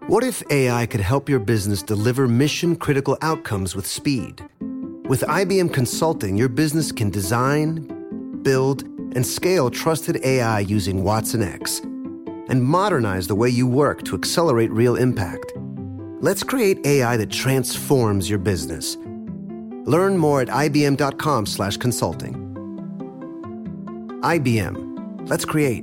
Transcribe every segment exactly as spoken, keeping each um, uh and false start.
What if A I could help your business deliver mission-critical outcomes with speed? With I B M Consulting, your business can design, build, and scale trusted A I using Watson X and modernize the way you work to accelerate real impact. Let's create A I that transforms your business. Learn more at ibm.com slash consulting. I B M. Let's create.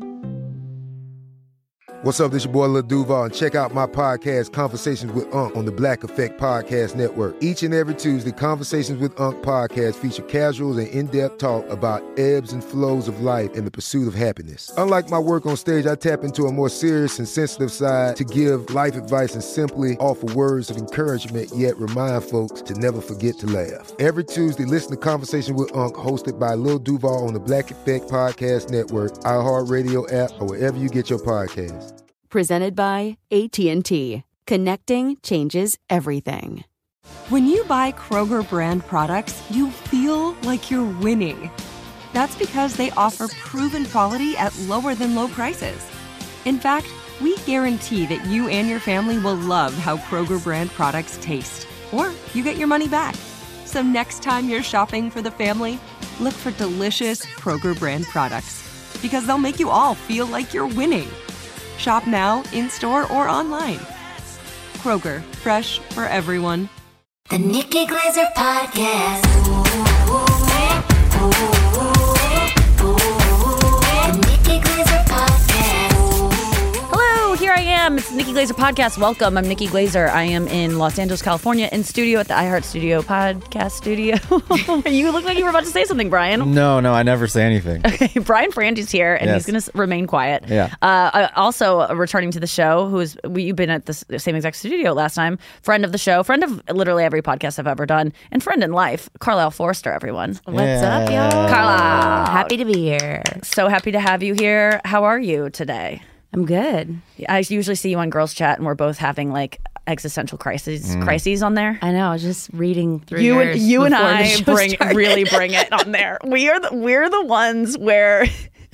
What's up, this your boy Lil Duval, and check out my podcast, Conversations with Unc, on the Black Effect Podcast Network. Each and every Tuesday, Conversations with Unc podcast feature casuals and in-depth talk about ebbs and flows of life and the pursuit of happiness. Unlike my work on stage, I tap into a more serious and sensitive side to give life advice and simply offer words of encouragement, yet remind folks to never forget to laugh. Every Tuesday, listen to Conversation with Unc, hosted by Lil Duval on the Black Effect Podcast Network, iHeartRadio app, or wherever you get your podcasts. Presented by A T and T. Connecting changes everything. When you buy Kroger brand products, you feel like you're winning. That's because they offer proven quality at lower than low prices. In fact, we guarantee that you and your family will love how Kroger brand products taste, or you get your money back. So next time you're shopping for the family, look for delicious Kroger brand products, because they'll make you all feel like you're winning. Shop now, in-store, or online. Kroger, fresh for everyone. The Nikki Glazer Podcast. Ooh, ooh, ooh, ooh, ooh. The Nikki Glazer Podcast. Hello, here I am. It's the Nikki Glazer Podcast. Welcome. I'm Nikki Glazer. I am in Los Angeles, California, in studio at the iHeart Studio Podcast Studio. You look like you were about to say something, Brian. No, no, I never say anything. Okay, Brian Frangi's here, and Yes. he's going to remain quiet. Yeah. Uh, also, uh, returning to the show, who is we, you've been at the s- same exact studio last time. Friend of the show, friend of literally every podcast I've ever done, and friend in life, Carlisle Forrester. Everyone, What's up, y'all? Carlisle. Happy to be here. So happy to have you here. How are you today? I'm good. I usually see you on Girls Chat, and we're both having like existential crises, crises on there. I know. I was just reading through You and yours you and before the I show bring started. really bring it on there. We are the, we're the ones where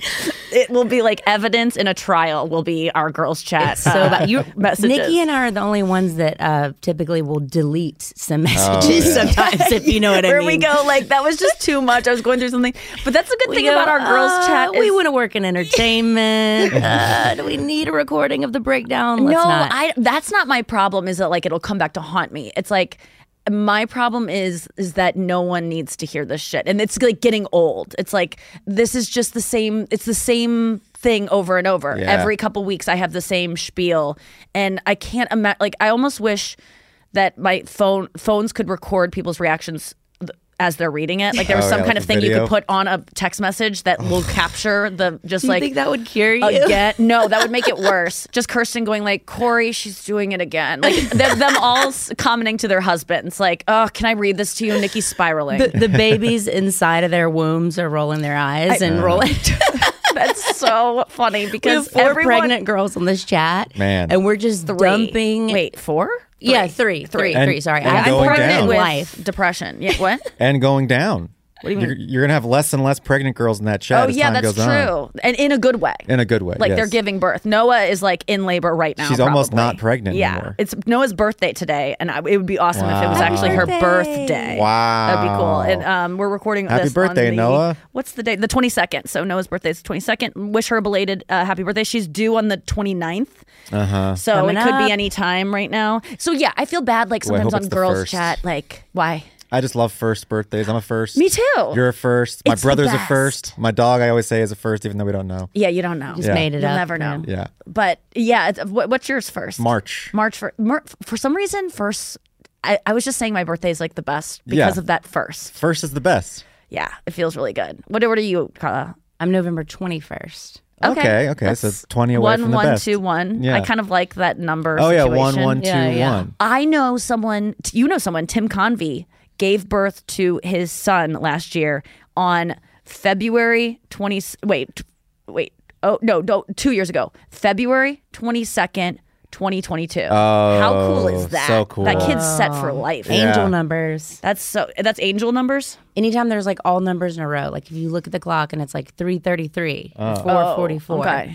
it will be like evidence in a trial will be our Girls Chat. So about you, messages. Nikki and I are the only ones that uh, typically will delete some messages yeah. sometimes, if you know what I Where mean. we go like that was just too much. I was going through something, but that's the good We thing go, about our Girls uh, Chat. we is- want to work in entertainment. uh, do we need a recording of the breakdown? Let's no, not. I. That's not my problem. Is that like it'll come back to haunt me? It's like my problem is is that no one needs to hear this shit, and it's like getting old. It's like this is just the same. It's the same thing over and over. Yeah. Every couple weeks, I have the same spiel, and I can't imagine. Like I almost wish that my phone phones could record people's reactions th- as they're reading it. Like there was Oh, some yeah, kind like of a thing you video? could put on a text message that will capture the just Do you like think that would cure you? again. No, that would make it worse. Just Kirsten going like, Corey, she's doing it again. Like them, them all s- commenting to their husbands, like, oh, can I read this to you? Nikki's spiraling. the, the babies inside of their wombs are rolling their eyes and rolling. That's so funny We have because four everyone, pregnant girls on this chat, Man. and we're just three. dumping. Wait, four? yeah, three, three, And- three. Sorry, and I'm going pregnant down. in with life. depression. Yeah, what? And going down. What do you mean? You're, you're gonna have less and less pregnant girls in that chat Oh as yeah, time that's goes true, on. and in a good way. In a good way. Like yes. they're giving birth. Noah is like in labor right now. She's almost probably. not pregnant Yeah, anymore. it's Noah's birthday today, and I, it would be awesome if it was Wow. actually her Happy birthday. Wow. That'd be cool. And um, we're recording Happy this birthday, on the, Noah. What's the date? The twenty-second. So Noah's birthday is the twenty-second. Wish her a belated uh, happy birthday. She's due on the twenty-ninth. Uh huh. So Coming it could up. be any time right now. So yeah, I feel bad like Well, I sometimes hope on it's the girls first. chat. Like, why? I just love first birthdays. I'm a first. Me too. You're a first. My It's the brother's a best. first. My dog, I always say, is a first, even though we don't know. Yeah, you don't know. Just Yeah. made it You'll up. never know. Yeah. But yeah, it's, what, what's yours first? March. March for Mar- for some reason first. I, I was just saying my birthday is like the best because Yeah. of that first. First is the best. Yeah, it feels really good. What, what are you, Carla? I'm November twenty-first. Okay, okay, so That's twenty away one, from the one, best. two, one. Yeah. I kind of like that number. Oh yeah, situation. one, one, two, Yeah, yeah. one. I know someone. You know someone. Tim Convey gave birth to his son last year on February twenty. Wait, wait. Oh no, no, two years ago, February twenty second. twenty twenty-two. Oh, how cool is that? so cool. That kid's set for life. Yeah. Angel numbers. That's so. That's angel numbers. Anytime there's like all numbers in a row, like if you look at the clock and it's like three thirty-three, or Oh. four forty-four, okay.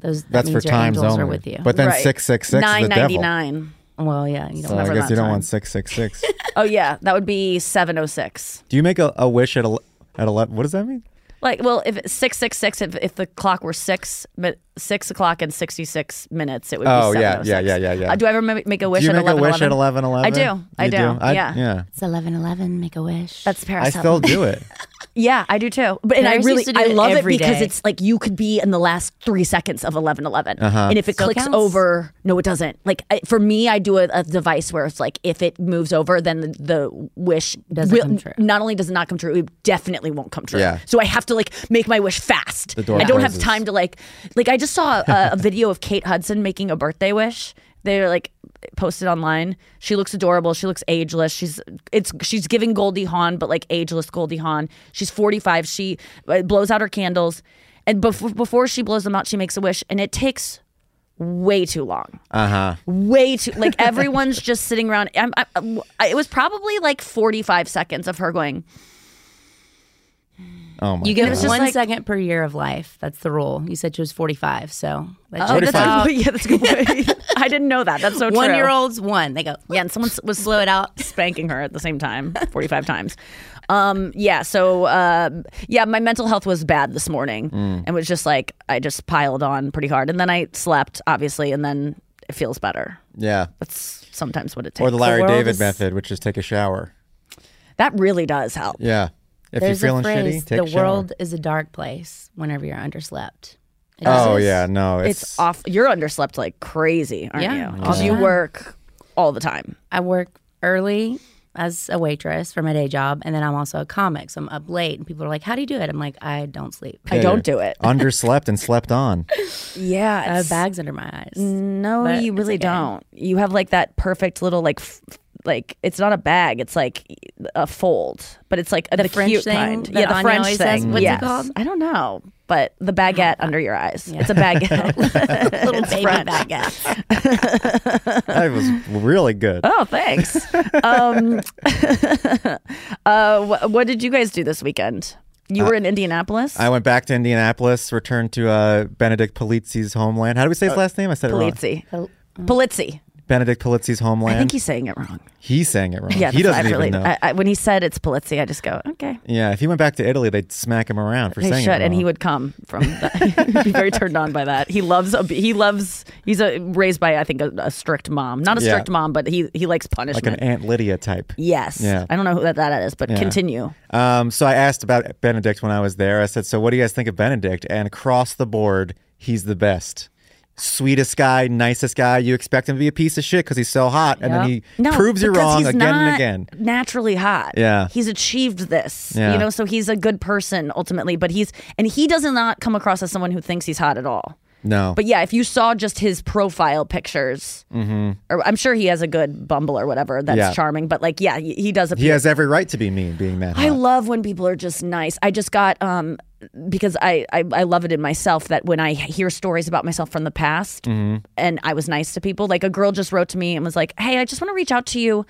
Those that That's for means your times angels only. are with you. But then Right. six six six is nine the devil. ninety-nine. well, yeah, you don't So I Remember guess that you don't time. want six six six. Oh yeah, that would be seven oh six. Do you make a, a wish at ele- at eleven? What does that mean? Like, well, if it's six six six, if if the clock were six, but six o'clock and sixty six minutes, it would Oh, be yeah, seven oh six. yeah, yeah, yeah, yeah. Uh, do I ever ma- make a wish do you at make eleven? a wish at eleven eleven? I do. I You do. I, yeah. yeah. It's eleven eleven. Make a wish. That's I Paris. still Hilton. do it. Yeah, I do too. But and I Paris really used to do I it love it every because day. it's like you could be in the last three seconds of eleven eleven, Uh-huh. and if it Still clicks counts? over, no, it doesn't. Like I, for me, I do a, a device where it's like if it moves over, then the, the wish Doesn't will- come true. Not only does it not come true, it definitely won't come true. Yeah. So I have to like make my wish fast. The door I don't have closes. time to like like I just saw a, a video of Kate Hudson making a birthday wish. They're like posted online. She looks adorable. She looks ageless. She's it's she's giving Goldie Hawn, but like ageless Goldie Hawn. She's forty-five. She uh, blows out her candles, and before before she blows them out, she makes a wish, and it takes way too long. Uh huh. Way too like everyone's just sitting around. I'm, I, I, it was probably like forty-five seconds of her going. Oh my You get God. just one like- second per year of life. That's the rule. You said she was forty-five, so that Oh, checks that's out. a, yeah, that's a good point. I didn't know that. That's so true. One year olds, one. They go. Yeah, and someone s- was slow it out, spanking her at the same time, forty-five times. Um, yeah, so uh, yeah, my mental health was bad this morning, and was just like I just piled on pretty hard, and then I slept, obviously, and then it feels better. Yeah. That's sometimes what it takes. Or the Larry world David is- method, which is take a shower. That really does help. Yeah. If There's you're feeling a phrase, shitty, take the a shower. world is a dark place whenever you're underslept. It Oh is. yeah, no, It's, it's, off. You're underslept like crazy, aren't Yeah, you? all Because the you time. work all the time. I work early as a waitress for my day job, and then I'm also a comic, so I'm up late, and people are like, "How do you do it?" I'm like, "I don't sleep. I don't do it. Underslept and slept on. Yeah, I have it's- bags under my eyes." No, But you it's really okay. don't. You have like that perfect little like f- like it's not a bag. It's like a fold, but it's like the, The French cute thing kind. that Yeah, the Anya French always thing. says? What's it Yes. called? I don't know, but the baguette under your eyes. It's a baguette. Little It's baby French. baguette. That was really good. Oh, thanks. um, uh, wh- what did you guys do this weekend? You were in Indianapolis. I went back to Indianapolis, returned to uh, Benedict Polizzi's homeland. How do we say his last name? I said it wrong. Polizzi. Polizzi. Benedict Polizzi's homeland. I think he's saying it wrong. He's saying it wrong. Yeah, he that's doesn't what I even really, know. I, I, when he said it's Polizzi, I just go, okay. yeah, if he went back to Italy, they'd smack him around for They saying should, it wrong. and he would come from. That. He'd be very turned on by that. He loves. A, he loves. He's a, raised by, I think, a, a strict mom. Not a Yeah. strict mom, but he he likes like punishment. an Aunt Lydia type. Yes. Yeah. I don't know who that, that is, but Yeah. continue. Um, so I asked about Benedict when I was there. I said, "So what do you guys think of Benedict?" And across the board, he's the best. Sweetest guy, nicest guy. You expect him to be a piece of shit because he's so hot, and then he No, proves you because wrong he's again not and again. Naturally hot. Yeah. He's achieved this. Yeah. You know, so he's a good person ultimately, but he's and he does not come across as someone who thinks he's hot at all. No, But yeah, if you saw just his profile pictures, or I'm sure he has a good Bumble or whatever that's Yeah. charming. But like, yeah, he, he does appear. he has every right to be mean, being that I hot. love when people are just nice. I just got um because I, I I love it in myself that when I hear stories about myself from the past Mm-hmm. and I was nice to people, like a girl just wrote to me and was like, "Hey, I just want to reach out to you.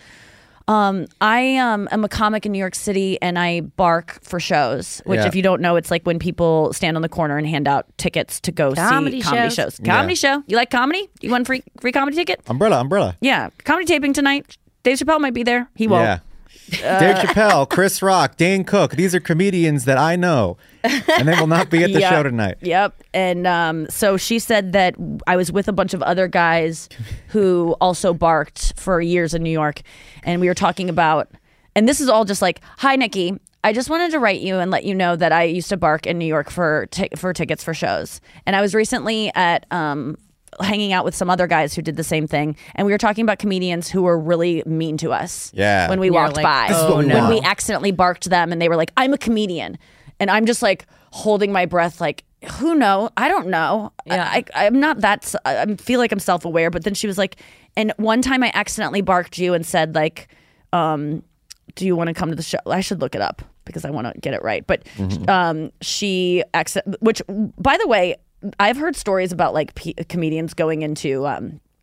Um, I um am a comic in New York City and I bark for shows, which Yeah. if you don't know, it's like when people stand on the corner and hand out tickets to go Comedy see comedy shows. shows. Comedy show. You like comedy? You want a free free comedy ticket? Umbrella, umbrella. Yeah, comedy taping tonight. Dave Chappelle might be there. He won't. Yeah. Dave Chappelle, Chris Rock, Dane Cook. These are comedians that I know, and they will not be at the Yep. show tonight. Yep. And um, so she said that I was with a bunch of other guys who also barked for years in New York. And we were talking about, and this is all just like, "Hi, Nikki. I just wanted to write you and let you know that I used to bark in New York for t- for tickets for shows. And I was recently at um, hanging out with some other guys who did the same thing. And we were talking about comedians who were really mean to us Yeah. when we You're walked like, by. This is what we when want. we accidentally barked them and they were like, "I'm a comedian." And I'm just like holding my breath like, who know? I don't know. Yeah. I, I, I'm not that, s- I I feel like I'm self-aware. But then she was like, and one time I accidentally barked you and said like, um, do you want to come to the show? I should look it up because I want to get it right. But um, she, acc- which by the way, I've heard stories about like p- comedians going into um,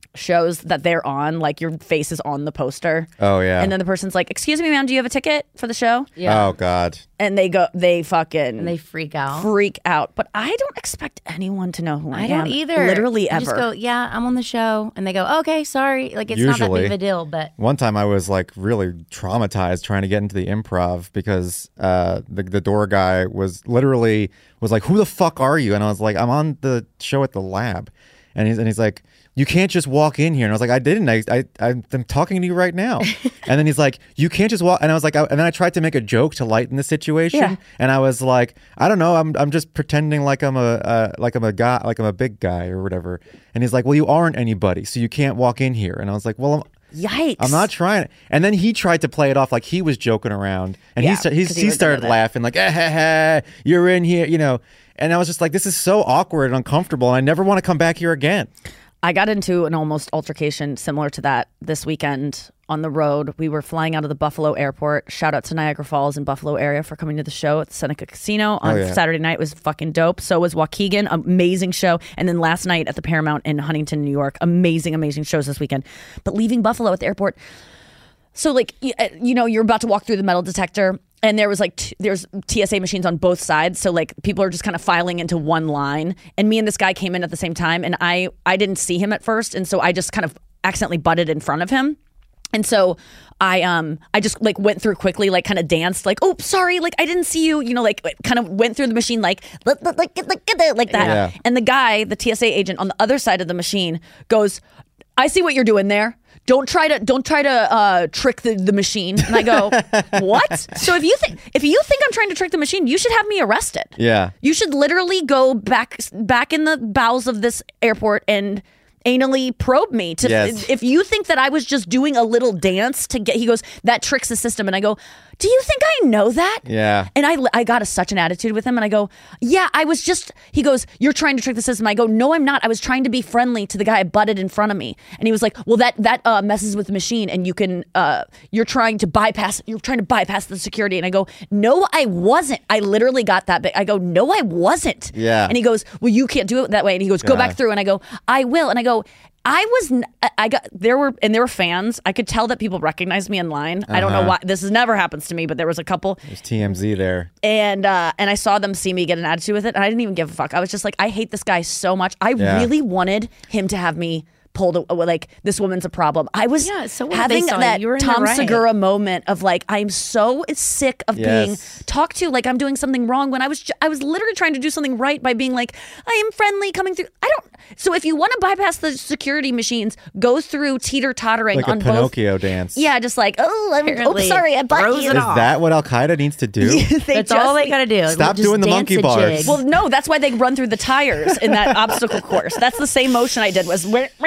shows that they're on, like your face is on the poster. Oh yeah. And then the person's like, "Excuse me, ma'am, do you have a ticket for the show?" Yeah. Oh God. And they go, they fucking And they freak out. freak out. But I don't expect anyone to know who I, I am. don't either. Literally You ever. just go, yeah, I'm on the show, and they go, okay, sorry. Like it's not that Usually. big of a deal, but One time I was like really traumatized trying to get into the improv because uh, the the door guy was literally was like, "Who the fuck are you?" And I was like, "I'm on the show at the lab," and he's and he's like, "You can't just walk in here." And I was like, "I didn't. I, I I'm talking to you right now." And then he's like, "You can't just walk." And I was like, I, and then I tried to make a joke to lighten the situation. Yeah. And I was like, "I don't know. I'm I'm just pretending like I'm a uh, like I'm a guy like I'm a big guy or whatever." And he's like, "Well, you aren't anybody, so you can't walk in here." And I was like, "Well, I'm." Yikes. I'm not trying. And then he tried to play it off like he was joking around, and Yeah, he sta- he's, 'cause he he was started doing it. laughing like, eh, heh, heh, "You're in here," you know. And I was just like, "This is so awkward and uncomfortable, and I never want to come back here again." I got into an almost altercation similar to that this weekend on the road. We were flying out of the Buffalo airport. Shout out to Niagara Falls and Buffalo area for coming to the show at the Seneca Casino on Oh, yeah. Saturday night. It was fucking dope. So was Waukegan, amazing show. And then last night at the Paramount in Huntington, New York, amazing, amazing shows this weekend. But leaving Buffalo at the airport, so like y- uh, you know, you're about to walk through the metal detector. And there was like t- there's T S A machines on both sides, so like people are just kind of filing into one line. And me and this guy came in at the same time, and I I didn't see him at first, and so I just kind of accidentally butted in front of him. And so I um I just like went through quickly, like kind of danced, like, "Oh, sorry, like I didn't see you," you know, like kind of went through the machine like like like like, like, like that. Yeah. And the guy, the T S A agent on the other side of the machine, goes, "I see what you're doing there. Don't try to don't try to uh, trick the, the machine." And I go, "What?" So if you think if you think I'm trying to trick the machine, you should have me arrested. Yeah. You should literally go back back in the bowels of this airport and anally probe me to Yes. if you think that I was just doing a little dance to get. He goes, "That tricks the system." And I go, "Do you think I know that?" Yeah. And I, I got a, such an attitude with him, and I go, "Yeah, I was just," he goes, "You're trying to trick the system." I go, "No, I'm not. I was trying to be friendly to the guy I butted in front of me." And he was like, "Well, that that uh, messes with the machine, and you can, uh, you're trying to bypass, you're trying to bypass the security." And I go, "No, I wasn't. I literally got that big." I go, "No, I wasn't." Yeah. And he goes, "Well, you can't do it that way." And he goes, "Go Yeah. back through." And I go, "I will." And I go, I was, n- I- I got, there were, and there were fans. I could tell that people recognized me in line. I don't know Uh-huh. why. This has never happens to me, but there was a couple. There's T M Z there. And uh, and I saw them see me get an attitude with it, and I didn't even give a fuck. I was just like, I hate this guy so much. I Yeah. really wanted him to have me pulled a- like this woman's a problem. I was Yeah, so what if having they saw that you were in the Tom right? Segura moment of like, I'm so sick of being Yes. talked to like I'm doing something wrong when I was ju- I was literally trying to do something right by being like, I am friendly coming through. I don't. So if you want to bypass the security machines, go through teeter tottering Like on a both. Pinocchio dance. Yeah, just like, oh, I'm oh, Apparently sorry, I butt throws you. it Is off. that what Al Qaeda needs to do? They that's just- all they gotta do. Stop Just doing the dance monkey a bars. jig. Well, no, that's why they run through the tires in that obstacle course. That's the same motion I did was,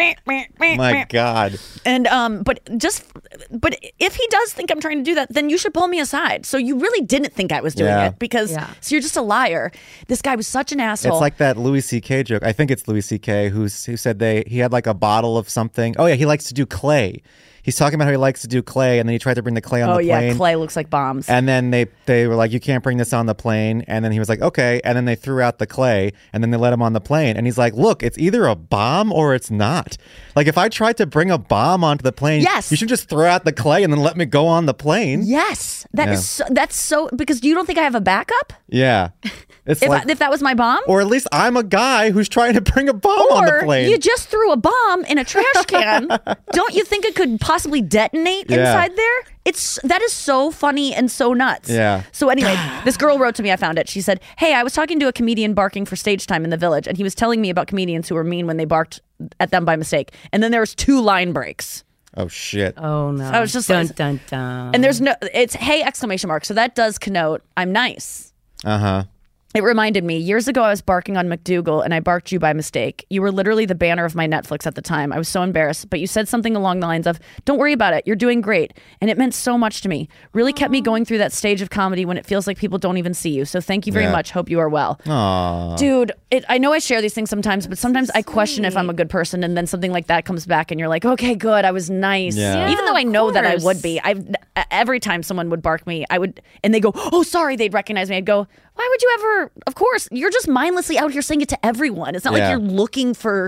My God. and um, but just, but if he does think I'm trying to do that, then you should pull me aside. So you really didn't think I was doing Yeah. it because Yeah. so you're just a liar. This guy was such an asshole. It's like that Louis C K joke. I think it's Louis C K who's who said they he had like a bottle of something. Oh yeah, he likes to do clay. He's talking about how he likes to do clay, and then he tried to bring the clay on oh the yeah, plane. clay looks like bombs. And then they they were like, "You can't bring this on the plane." And then he was like, "Okay." And then they threw out the clay, and then they let him on the plane. And he's like, "Look, it's either a bomb or it's not. Like if I tried to bring a bomb onto the plane, Yes. you should just throw out the clay and then let me go on the plane." yes, that is Yeah. so, that's so because you don't think I have a backup? Yeah. It's If like, I, if that was my bomb. or at least I'm a guy who's trying to bring a bomb on the Or plane. you just threw a bomb in a trash can. Don't you think it could possibly detonate Yeah. inside there? It's that is so funny and so nuts. Yeah. So anyway, this girl wrote to me. I found it. She said, "Hey, I was talking to a comedian barking for stage time in the Village, and he was telling me about comedians who were mean when they barked at them by mistake. And then there was two line breaks. oh shit. Oh no! I was just dun like- dun dun. And there's no. It's hey exclamation mark. So that does connote I'm nice." Uh huh. It reminded me, years ago I was barking on McDougal and I barked you by mistake. You were literally the banner of my Netflix at the time. I was so embarrassed, but you said something along the lines of, "Don't worry about it, you're doing great." And it meant so much to me. Really kept me going through that stage of comedy when it feels like people don't even see you. So thank you very Yeah. much. Hope you are well. Aw. Dude, it, I know I share these things sometimes, but sometimes I question if I'm a good person, and then something like that comes back and you're like, okay, good, I was nice. Yeah. Yeah, Even though I of know that I course. would be. I've every time someone would bark me, I would, and they go, "Oh, sorry," they'd recognize me. I'd go, "Why would you ever?" Of course, you're just mindlessly out here saying it to everyone. It's not Yeah. like you're looking for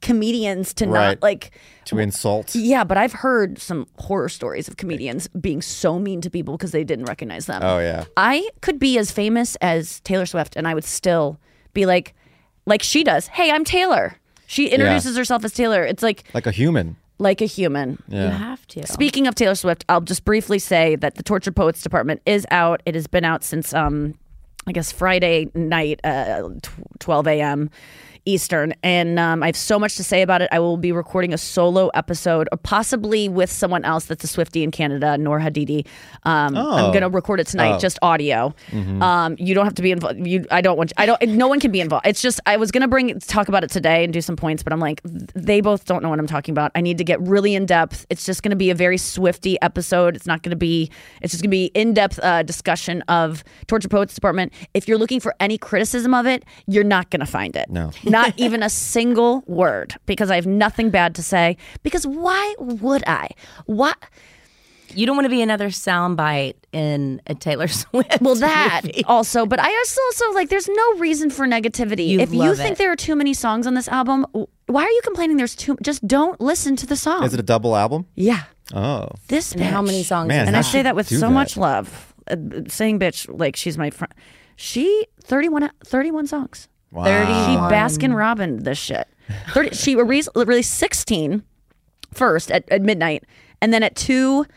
comedians to Right. not like To insult. yeah, but I've heard some horror stories of comedians being so mean to people because they didn't recognize them. Oh, yeah. I could be as famous as Taylor Swift and I would still be like, like she does. Hey, I'm Taylor. She introduces herself as Taylor. It's like Like a human. like a human. You have to. Speaking of Taylor Swift, I'll just briefly say that the Tortured Poets Department is out. It has been out since, um, I guess, Friday night, uh, twelve a.m. Eastern, and um, I have so much to say about it. I will be recording a solo episode, or possibly with someone else that's a Swiftie in Canada, Noor Hadidi. Um, Oh. I'm going to record it tonight, Oh. just audio. Um, you don't have to be involved. You, I don't want. I don't. No one can be involved. It's just I was going to bring talk about it today and do some points, but I'm like, they both don't know what I'm talking about. I need to get really in depth. It's just going to be a very Swiftie episode. It's not going to be. It's just going to be in depth uh, discussion of Tortured Poets Department. If you're looking for any criticism of it, you're not going to find it. No. Not even a single word, because I have nothing bad to say. Because why would I? What? You don't want to be another soundbite in a Taylor Swift. Well, that movie. also, but I also, also like, there's no reason for negativity. You if you love think it. there are too many songs on this album, why are you complaining there's too? Just don't listen to the song. Is it a double album? Yeah. Oh. This And how bitch. many songs? Man, is And I how that? say that with do so that. much love. Uh, saying bitch like she's my friend. She thirty-one, thirty-one songs. Wow. She Baskin Robin this shit. thirty, she released, released sixteen first at, at midnight, and then at two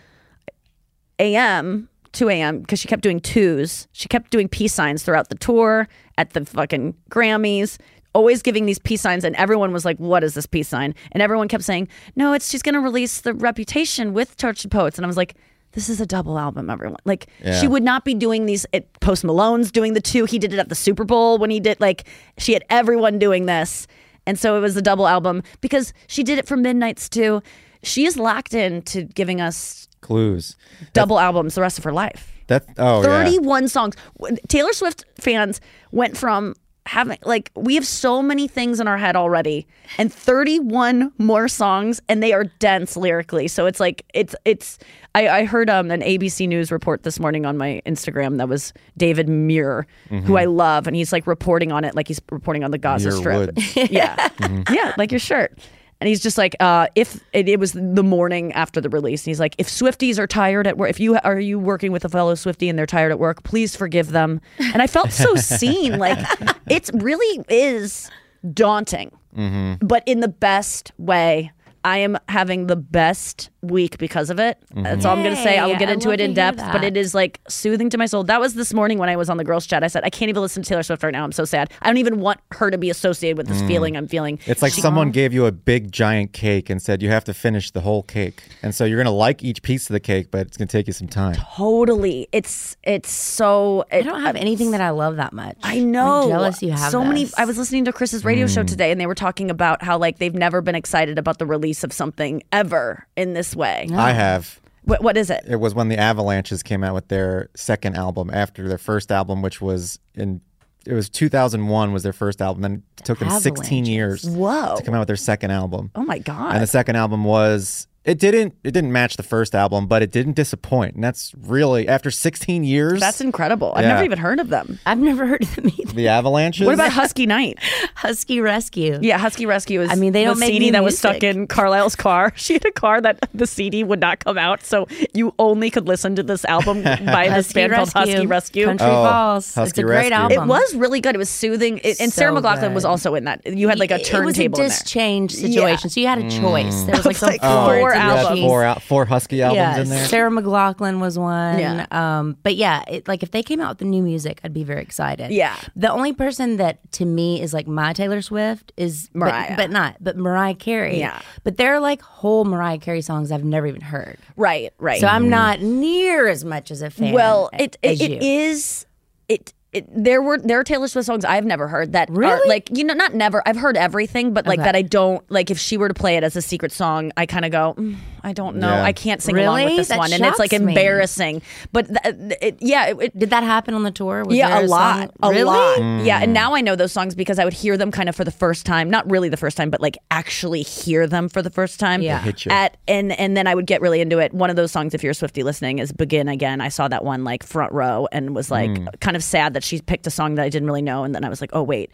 a.m. two a.m. because she kept doing twos. She kept doing peace signs throughout the tour, at the fucking Grammys, always giving these peace signs, and everyone was like, "What is this peace sign?" And everyone kept saying, "No, it's she's gonna release the Reputation with Tortured Poets," and I was like, this is a double album, everyone. Like, Yeah. she would not be doing these. It, Post Malone's doing the two. He did it at the Super Bowl when he did, like, she had everyone doing this. And so it was a double album because she did it for Midnights too. She is locked in to giving us Clues. double albums the rest of her life. That. Oh, yeah. thirty-one songs. Taylor Swift fans went from having, like, we have so many things in our head already, and thirty-one more songs, and they are dense lyrically. So it's like, it's, it's, I, I heard um, an A B C News report this morning on my Instagram that was David Muir, who I love, and he's like reporting on it like he's reporting on the Gaza Muir Strip. Woods. Yeah. Yeah, like your shirt. And he's just like, uh, if it, it was the morning after the release, and he's like, if Swifties are tired at work, if you are you working with a fellow Swiftie and they're tired at work, please forgive them. And I felt so seen. Like, it really is daunting, but in the best way. I am having the best week because of it. That's all I'm going to say. I will Yay, get I into love it to in hear depth, that. but it is like soothing to my soul. That was this morning when I was on the girls' chat. I said, I can't even listen to Taylor Swift right now. I'm so sad. I don't even want her to be associated with this feeling I'm feeling. It's like She- someone gave you a big giant cake and said you have to finish the whole cake. And so you're going to like each piece of the cake, but it's going to take you some time. Totally. It's it's so. I don't have anything that I love that much. I know. I'm jealous you have so many. this. I was listening to Chris's radio show today, and they were talking about how like they've never been excited about the release of something ever in this way. I have. What what is it? It was when the Avalanches came out with their second album after their first album, which was in. It was two thousand one was their first album. Then it took them sixteen years Whoa. to come out with their second album. Oh my god. And the second album was it didn't it didn't match the first album, but it didn't disappoint. And that's really after sixteen years. That's incredible. I've Yeah. never even heard of them. I've never heard of them either. the Avalanches. What about Husky Night? Husky Rescue. Yeah, Husky Rescue is. I mean, they don't the make C D new that was stuck music. in Carlisle's car. She had a car that the C D would not come out, so you only could listen to this album by this Husky band called Husky Rescue. Country Oh, Falls. It's Husky a great Rescue. album. It was really good. It was soothing, it, and So Sarah McLachlan was good. also in that. You had like a It was a turntable in there. dischange situation, so you had a choice. There was like some Like chords four and You had albums. four, al- four Husky albums Yeah, in there. Sarah McLachlan was one. Yeah. Um, but yeah, it, like if they came out with the new music, I'd be very excited. Yeah. The only person that to me is like my Taylor Swift is but- Mariah. but, not, but Mariah Carey. Yeah. But there are like whole Mariah Carey songs I've never even heard. Right, right. So I'm not near as much as a fan. well, it as it, you. it is it. It, there were there are Taylor Swift songs I've never heard that are Really? like, you know, not never. I've heard everything, but like Okay. that I don't like. If she were to play it as a secret song, I kind of go, mm, I don't know, Yeah. I can't sing along with Really? this That one, and it's like shocks me. embarrassing. But th- it, yeah, it, it, Did that happen on the tour? Was yeah, there a lot, song- a really? lot. Mm. Yeah, and now I know those songs because I would hear them kind of for the first time. Not really the first time, but like actually hear them for the first time. Yeah. They hit you. At and and then I would get really into it. One of those songs, if you're a Swiftie listening, is "Begin Again." I saw that one like front row and was like Mm. kind of sad that she picked a song that I didn't really know, and then I was like, oh wait.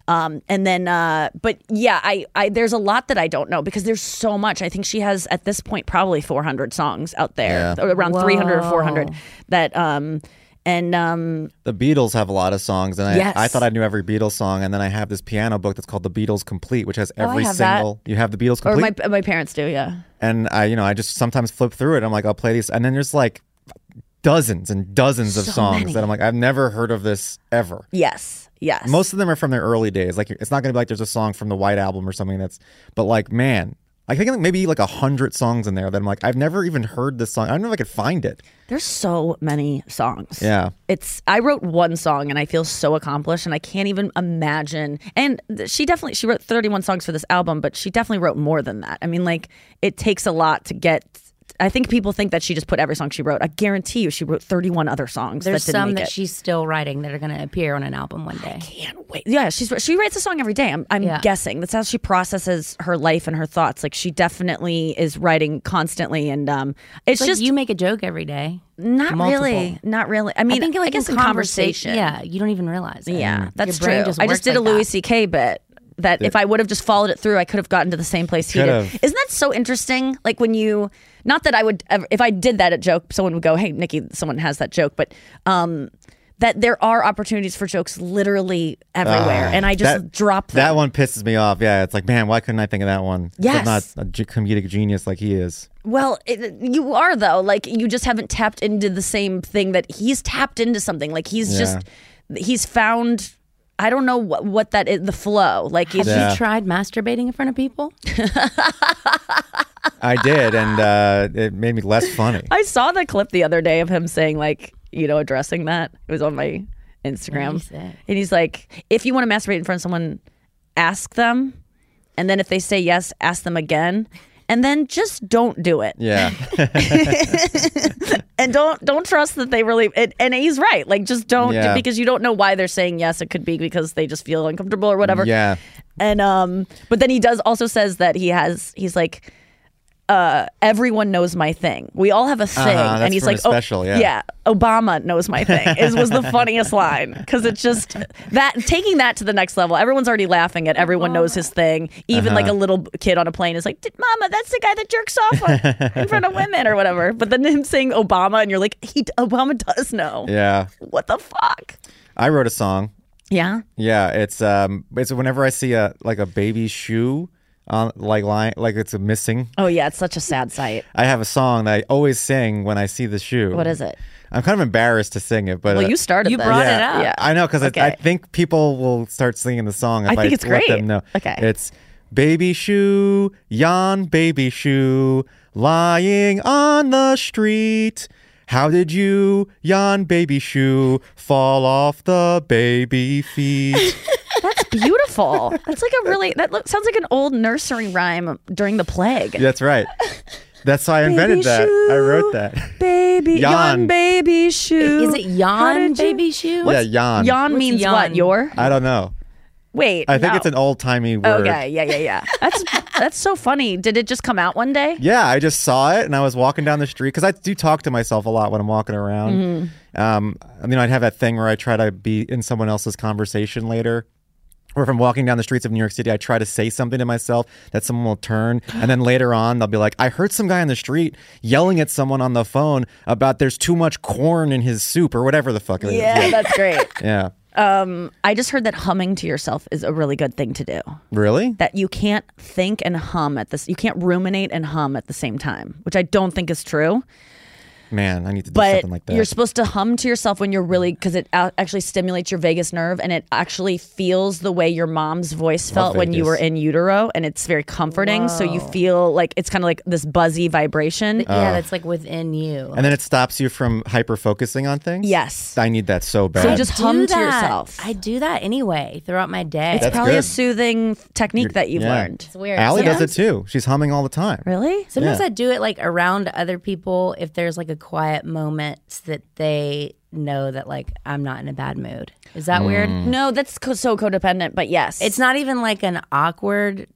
Um, and then, uh, but yeah, I, I there's a lot that I don't know because there's so much. I think she has at this point probably four hundred songs out there, Yeah. or around Whoa. three hundred or four hundred. That um, and um, The Beatles have a lot of songs, and I, Yes. I thought I knew every Beatles song, and then I have this piano book that's called The Beatles Complete, which has Oh, I every have that. single. You have The Beatles or Complete, my my parents do, yeah. and I, you know, I just sometimes flip through it. I'm like, I'll play these, and then there's like dozens and dozens of So songs many. that I'm like, I've never heard of this ever. Yes, yes. Most of them are from their early days. Like, it's not going to be like there's a song from the White Album or something that's, but like, man, I think like maybe like a hundred songs in there that I'm like, I've never even heard this song. I don't know if I could find it. There's so many songs. Yeah. It's I wrote one song and I feel so accomplished and I can't even imagine. And th- she definitely she wrote thirty-one songs for this album, but she definitely wrote more than that. I mean, like it takes a lot to get. I think people think that she just put every song she wrote. I guarantee you, she wrote thirty-one other songs. There's that didn't some make that it. she's still writing that are going to appear on an album one day. Can't wait. Yeah, she's she writes a song every day. I'm I'm Yeah. guessing that's how she processes her life and her thoughts. Like she definitely is writing constantly, and um, it's It's like just you make a joke every day. not multiple. really, not really. I mean, I think like guess in in conversation, conversation, yeah, you don't even realize it. Yeah, that's Your brain true. just I just works did a like Louis that. C K bit that if I would have just followed it through, I could have gotten to the same place he Could've. did. Isn't that so interesting? Like when you, not that I would ever, if I did that at joke, someone would go, "Hey, Nikki, someone has that joke," but um, that there are opportunities for jokes literally everywhere, Ah, and I just that- drop them. That one pisses me off. Yeah, it's like, man, why couldn't I think of that one? Yes. I'm not a g- comedic genius like he is. Well, it, you are though. Like you just haven't tapped into the same thing that he's tapped into something. Like he's Yeah. just he's found. I don't know what, what that is. The flow. Like he's Have Yeah. you tried masturbating in front of people? I did, and uh, it made me less funny. I saw the clip the other day of him saying like, you know, addressing that. It was on my Instagram. What did he say? And he's like, if you want to masturbate in front of someone, ask them. And then if they say yes, ask them again. And then just don't do it. Yeah. And don't don't trust that they really it, and he's right. Like just don't Yeah. because you don't know why they're saying yes. It could be because they just feel uncomfortable or whatever. Yeah. And um but then he does also says that he has he's like uh everyone knows my thing. We all have a thing. Uh-huh, that's and he's from like his special, oh, yeah. Obama knows my thing. Is was the funniest line because it's just that taking that to the next level. Everyone's already laughing at everyone knows his thing. Even like a little kid on a plane is like, "Mama, that's the guy that jerks off on, in front of women or whatever." But then him saying Obama and you're like, he Obama does know. Yeah. What the fuck? I wrote a song. Yeah. Yeah, it's um, it's whenever I see a like a baby shoe on like line like it's a missing. Oh yeah, it's such a sad sight. I have a song that I always sing when I see the shoe. What is it? I'm kind of embarrassed to sing it, but Well, uh, you started You this. brought yeah, it up. Yeah. I know because Okay. I, I think people will start singing the song if I I, think it's let great. them know. Okay. It's baby shoe, yon baby shoe, lying on the street. How did you, yon baby shoe, fall off the baby feet? That's beautiful. That's like a really that look, sounds like an old nursery rhyme during the plague. That's right. That's why I invented Baby that. shoe. I wrote that. Baby Yawn. yawn baby shoe. Is it How yawn did you- baby shoe? Yeah, yon. Yawn What's means yawn? what? Your? I don't know. Wait. I think no. it's an old timey word. Okay, yeah, yeah, yeah. That's that's so funny. Did it just come out one day? Yeah, I just saw it and I was walking down the street because I do talk to myself a lot when I'm walking around. Mm-hmm. Um, I mean, I'd have that thing where I try to be in someone else's conversation later. Or if I'm walking down the streets of New York City, I try to say something to myself that someone will turn. And then later on, they'll be like, I heard some guy on the street yelling at someone on the phone about there's too much corn in his soup or whatever the fuck it is. Yeah, that's great. Yeah. Um, I just heard that humming to yourself is a really good thing to do. Really? That you can't think and hum at this. You can't ruminate and hum at the same time, which I don't think is true. Man, I need to do But something like that. you're supposed to hum to yourself when you're really, because it a- actually stimulates your vagus nerve and it actually feels the way your mom's voice felt when you vagus. were in utero, and it's very comforting. So you feel like it's kind of like this buzzy vibration. Yeah, that's like within you. and then it stops you from hyper focusing on things? Yes. I need that so bad. So just do hum to that. yourself. I do that anyway throughout my day. It's That's probably a good. soothing technique that you've yeah. learned. It's weird. Allie does Sometimes- it too. She's humming all the time. Really? Sometimes Yeah. I do it like around other people if there's like a quiet moment so that they know that like I'm not in a bad mood. Is that weird? Mm. No, that's co- so codependent, but yes. It's not even like an awkward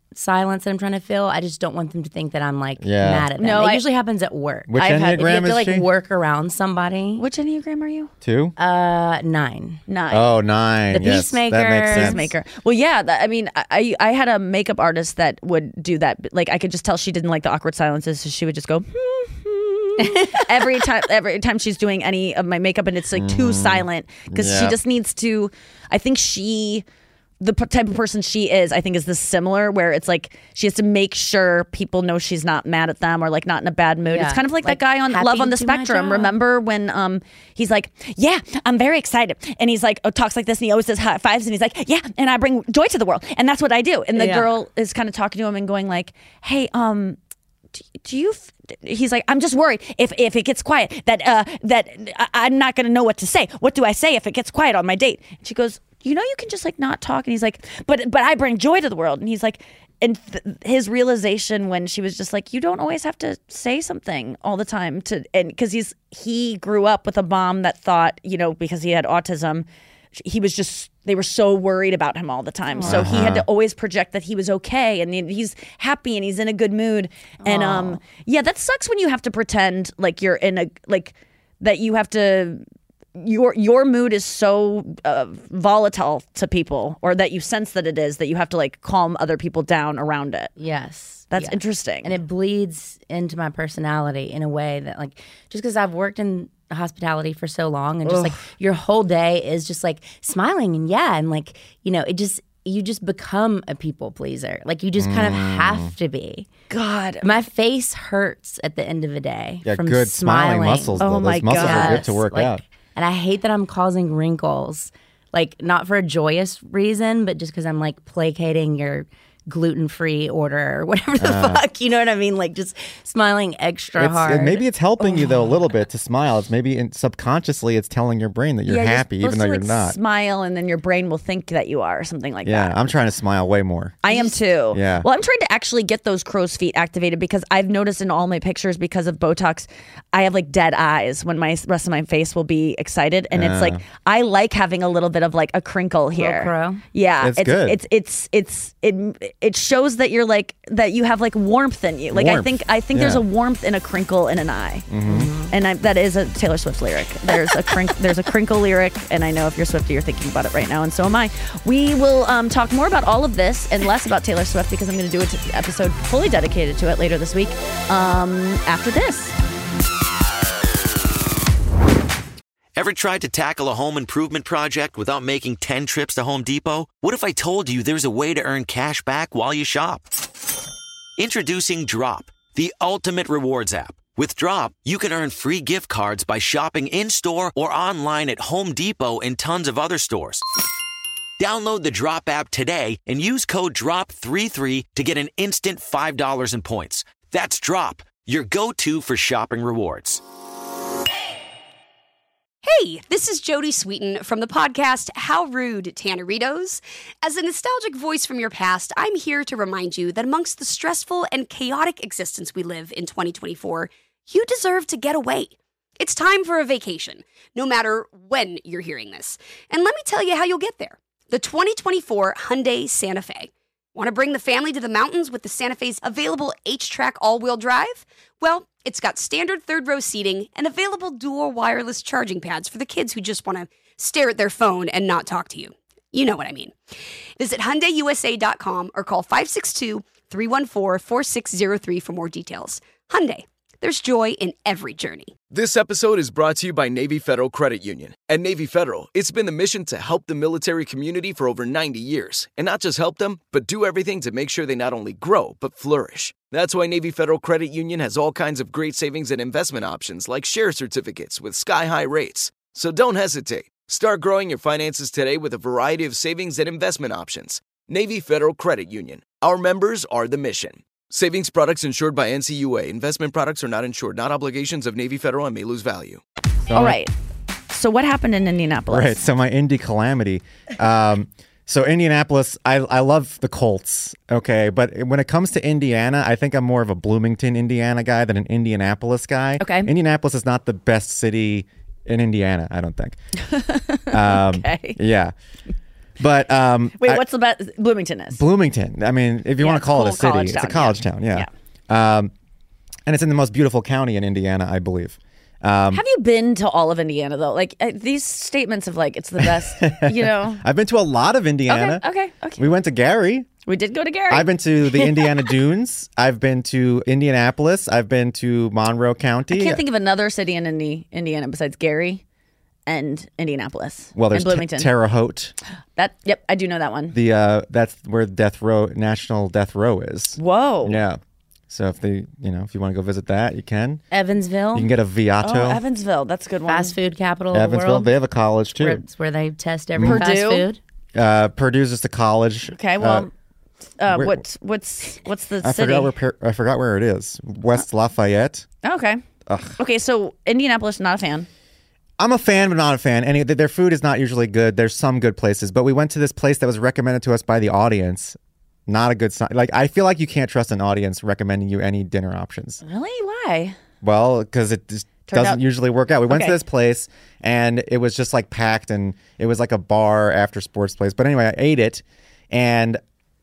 silence that I'm trying to fill. I just don't want them to think that I'm like Yeah. mad at them. No, it I- usually happens at work. Which I've had- If you Enneagram have to is like she? work around somebody. Which Enneagram are you? Two? Uh, nine. Nine. Oh, nine. The yes, that makes Peacemaker. sense. Peacemaker. Well, yeah. That, I mean, I I had a makeup artist that would do that. Like, I could just tell she didn't like the awkward silences, so she would just go "Hmm, hmm," every time. Every time she's doing any of my makeup, and it's like too silent because she Yeah. just needs to. I think she. The p- type of person she is, I think, is this similar where it's like she has to make sure people know she's not mad at them or like not in a bad mood. Yeah. It's kind of like, Like, that guy on happy Love on the to do my Spectrum. job. Remember when um he's like, yeah, I'm very excited, and he's like, oh, talks like this, and he always does high fives, and he's like, yeah, and I bring joy to the world, and that's what I do. And the Yeah. girl is kind of talking to him and going like, hey, um. Do, do you? F-? He's like, I'm just worried if if it gets quiet that uh that I, I'm not gonna know what to say. What do I say if it gets quiet on my date? And she goes, you know, you can just like not talk. And he's like, but but I bring joy to the world. And he's like, and th- his realization when she was just like, you don't always have to say something all the time to, and because he's he grew up with a mom that thought, you know, because he had autism, he was just they were so worried about him all the time. So he had to always project that he was okay and he's happy and he's in a good mood. And um yeah, that sucks when you have to pretend like you're in a like that you have to your your mood is so uh, volatile to people, or that you sense that it is, that you have to like calm other people down around it. Yes. That's Yeah. interesting. And it bleeds into my personality in a way that, like, just because I've worked in hospitality for so long and just like your whole day is just like smiling and yeah, and like, you know, it just, you just become a people pleaser. Like, you just kind of have to be. God, My face hurts at the end of the day Yeah, from good smiling. smiling muscles. Oh though. my Those muscles are good to Yes, work like, out. And I hate that I'm causing wrinkles, like not for a joyous reason, but just because I'm like placating your gluten-free order or whatever the fuck, you know what I mean? Like just smiling extra It's, hard. it- maybe it's helping you though a little bit to smile. It's maybe in, subconsciously it's telling your brain that you're yeah, happy you're even supposed though to, you're like, not. Smile, and then your brain will think that you are, or something like Yeah, that. I'm trying to smile way more. I am too. Yeah. Well, I'm trying to actually get those crow's feet activated because I've noticed in all my pictures, because of Botox, I have like dead eyes when my rest of my face will be excited, and it's like I like having a little bit of like a crinkle here. crow? Yeah, It's it's good. It's it's it's it it shows that you're like that you have like warmth in you. Like I Warmth. think I think there's Yeah. a warmth in a crinkle in an eye, and I, that is a Taylor Swift lyric. There's a crink, there's a crinkle lyric, and I know if you're Swiftie, you're thinking about it right now, and so am I. We will um, talk more about all of this and less about Taylor Swift because I'm going to do an episode fully dedicated to it later this week. Um, after this. Ever tried to tackle a home improvement project without making ten trips to Home Depot? What if I told you there's a way to earn cash back while you shop? Introducing Drop, the ultimate rewards app. With Drop, you can earn free gift cards by shopping in-store or online at Home Depot and tons of other stores. Download the Drop app today and use code drop thirty-three to get an instant five dollars in points. That's Drop, your go-to for shopping rewards. Hey, this is Jodie Sweetin from the podcast How Rude, Tanneritos. As a nostalgic voice from your past, I'm here to remind you that amongst the stressful and chaotic existence we live in twenty twenty-four, you deserve to get away. It's time for a vacation, no matter when you're hearing this. And let me tell you how you'll get there. The twenty twenty-four Hyundai Santa Fe. Want to bring the family to the mountains with the Santa Fe's available H-Track all-wheel drive? Well, it's got standard third-row seating and available dual wireless charging pads for the kids who just want to stare at their phone and not talk to you. You know what I mean. Visit Hyundai U S A dot com or call five six two, three one four, four six zero three for more details. Hyundai, there's joy in every journey. This episode is brought to you by Navy Federal Credit Union. At Navy Federal, it's been the mission to help the military community for over ninety years. And not just help them, but do everything to make sure they not only grow, but flourish. That's why Navy Federal Credit Union has all kinds of great savings and investment options like share certificates with sky-high rates. So don't hesitate. Start growing your finances today with a variety of savings and investment options. Navy Federal Credit Union. Our members are the mission. Savings products insured by N C U A. Investment products are not insured, not obligations of Navy Federal and may lose value. So All my- right. So what happened in Indianapolis? Right. So my Indy calamity. Um, so Indianapolis, I I love the Colts. Okay, but when it comes to Indiana, I think I'm more of a Bloomington, Indiana guy than an Indianapolis guy. Okay. Indianapolis is not the best city in Indiana, I don't think. Um, Okay. Yeah. But um, Wait, I- what's the best? Bloomington is. Bloomington. I mean, if you Yeah, want it's to call a it a city, cool it's a college college town, town. Yeah. Um, and it's in the most beautiful county in Indiana, I believe. Um, Have you been to all of Indiana though? Like uh, these statements of like it's the best, you know. I've been to a lot of Indiana. Okay, okay, okay. We went to Gary. We did go to Gary. I've been to the Indiana Dunes. I've been to Indianapolis. I've been to Monroe County. I can't think of another city in Indi- Indiana besides Gary and Indianapolis. Well, there's and Bloomington. T- Terre Haute. That yep, I do know that one. The uh, that's where Death Row National Death Row is. Whoa. Yeah. So if they, you know, if you want to go visit that, you can. Evansville. You can get a Viato. Oh, Evansville. That's a good one. Fast food capital of the Evansville. world. They have a college too. Where, it's where they test every Purdue? fast food. Uh, Purdue's just a college. Okay, well, uh, where- what's what's what's the I city? forgot where Per- I forgot where it is. West Lafayette. Okay. Okay, so Indianapolis, not a fan. I'm a fan, but not a fan. Any their food is not usually good. There's some good places, but we went to this place that was recommended to us by the audience. Not a good sign. Like I feel like you can't trust an audience recommending you any dinner options. Really? Why? Well, because it just Turned doesn't out- usually work out. We went Okay. to this place and it was just like packed, and it was like a bar after sports place. But anyway, I ate it, and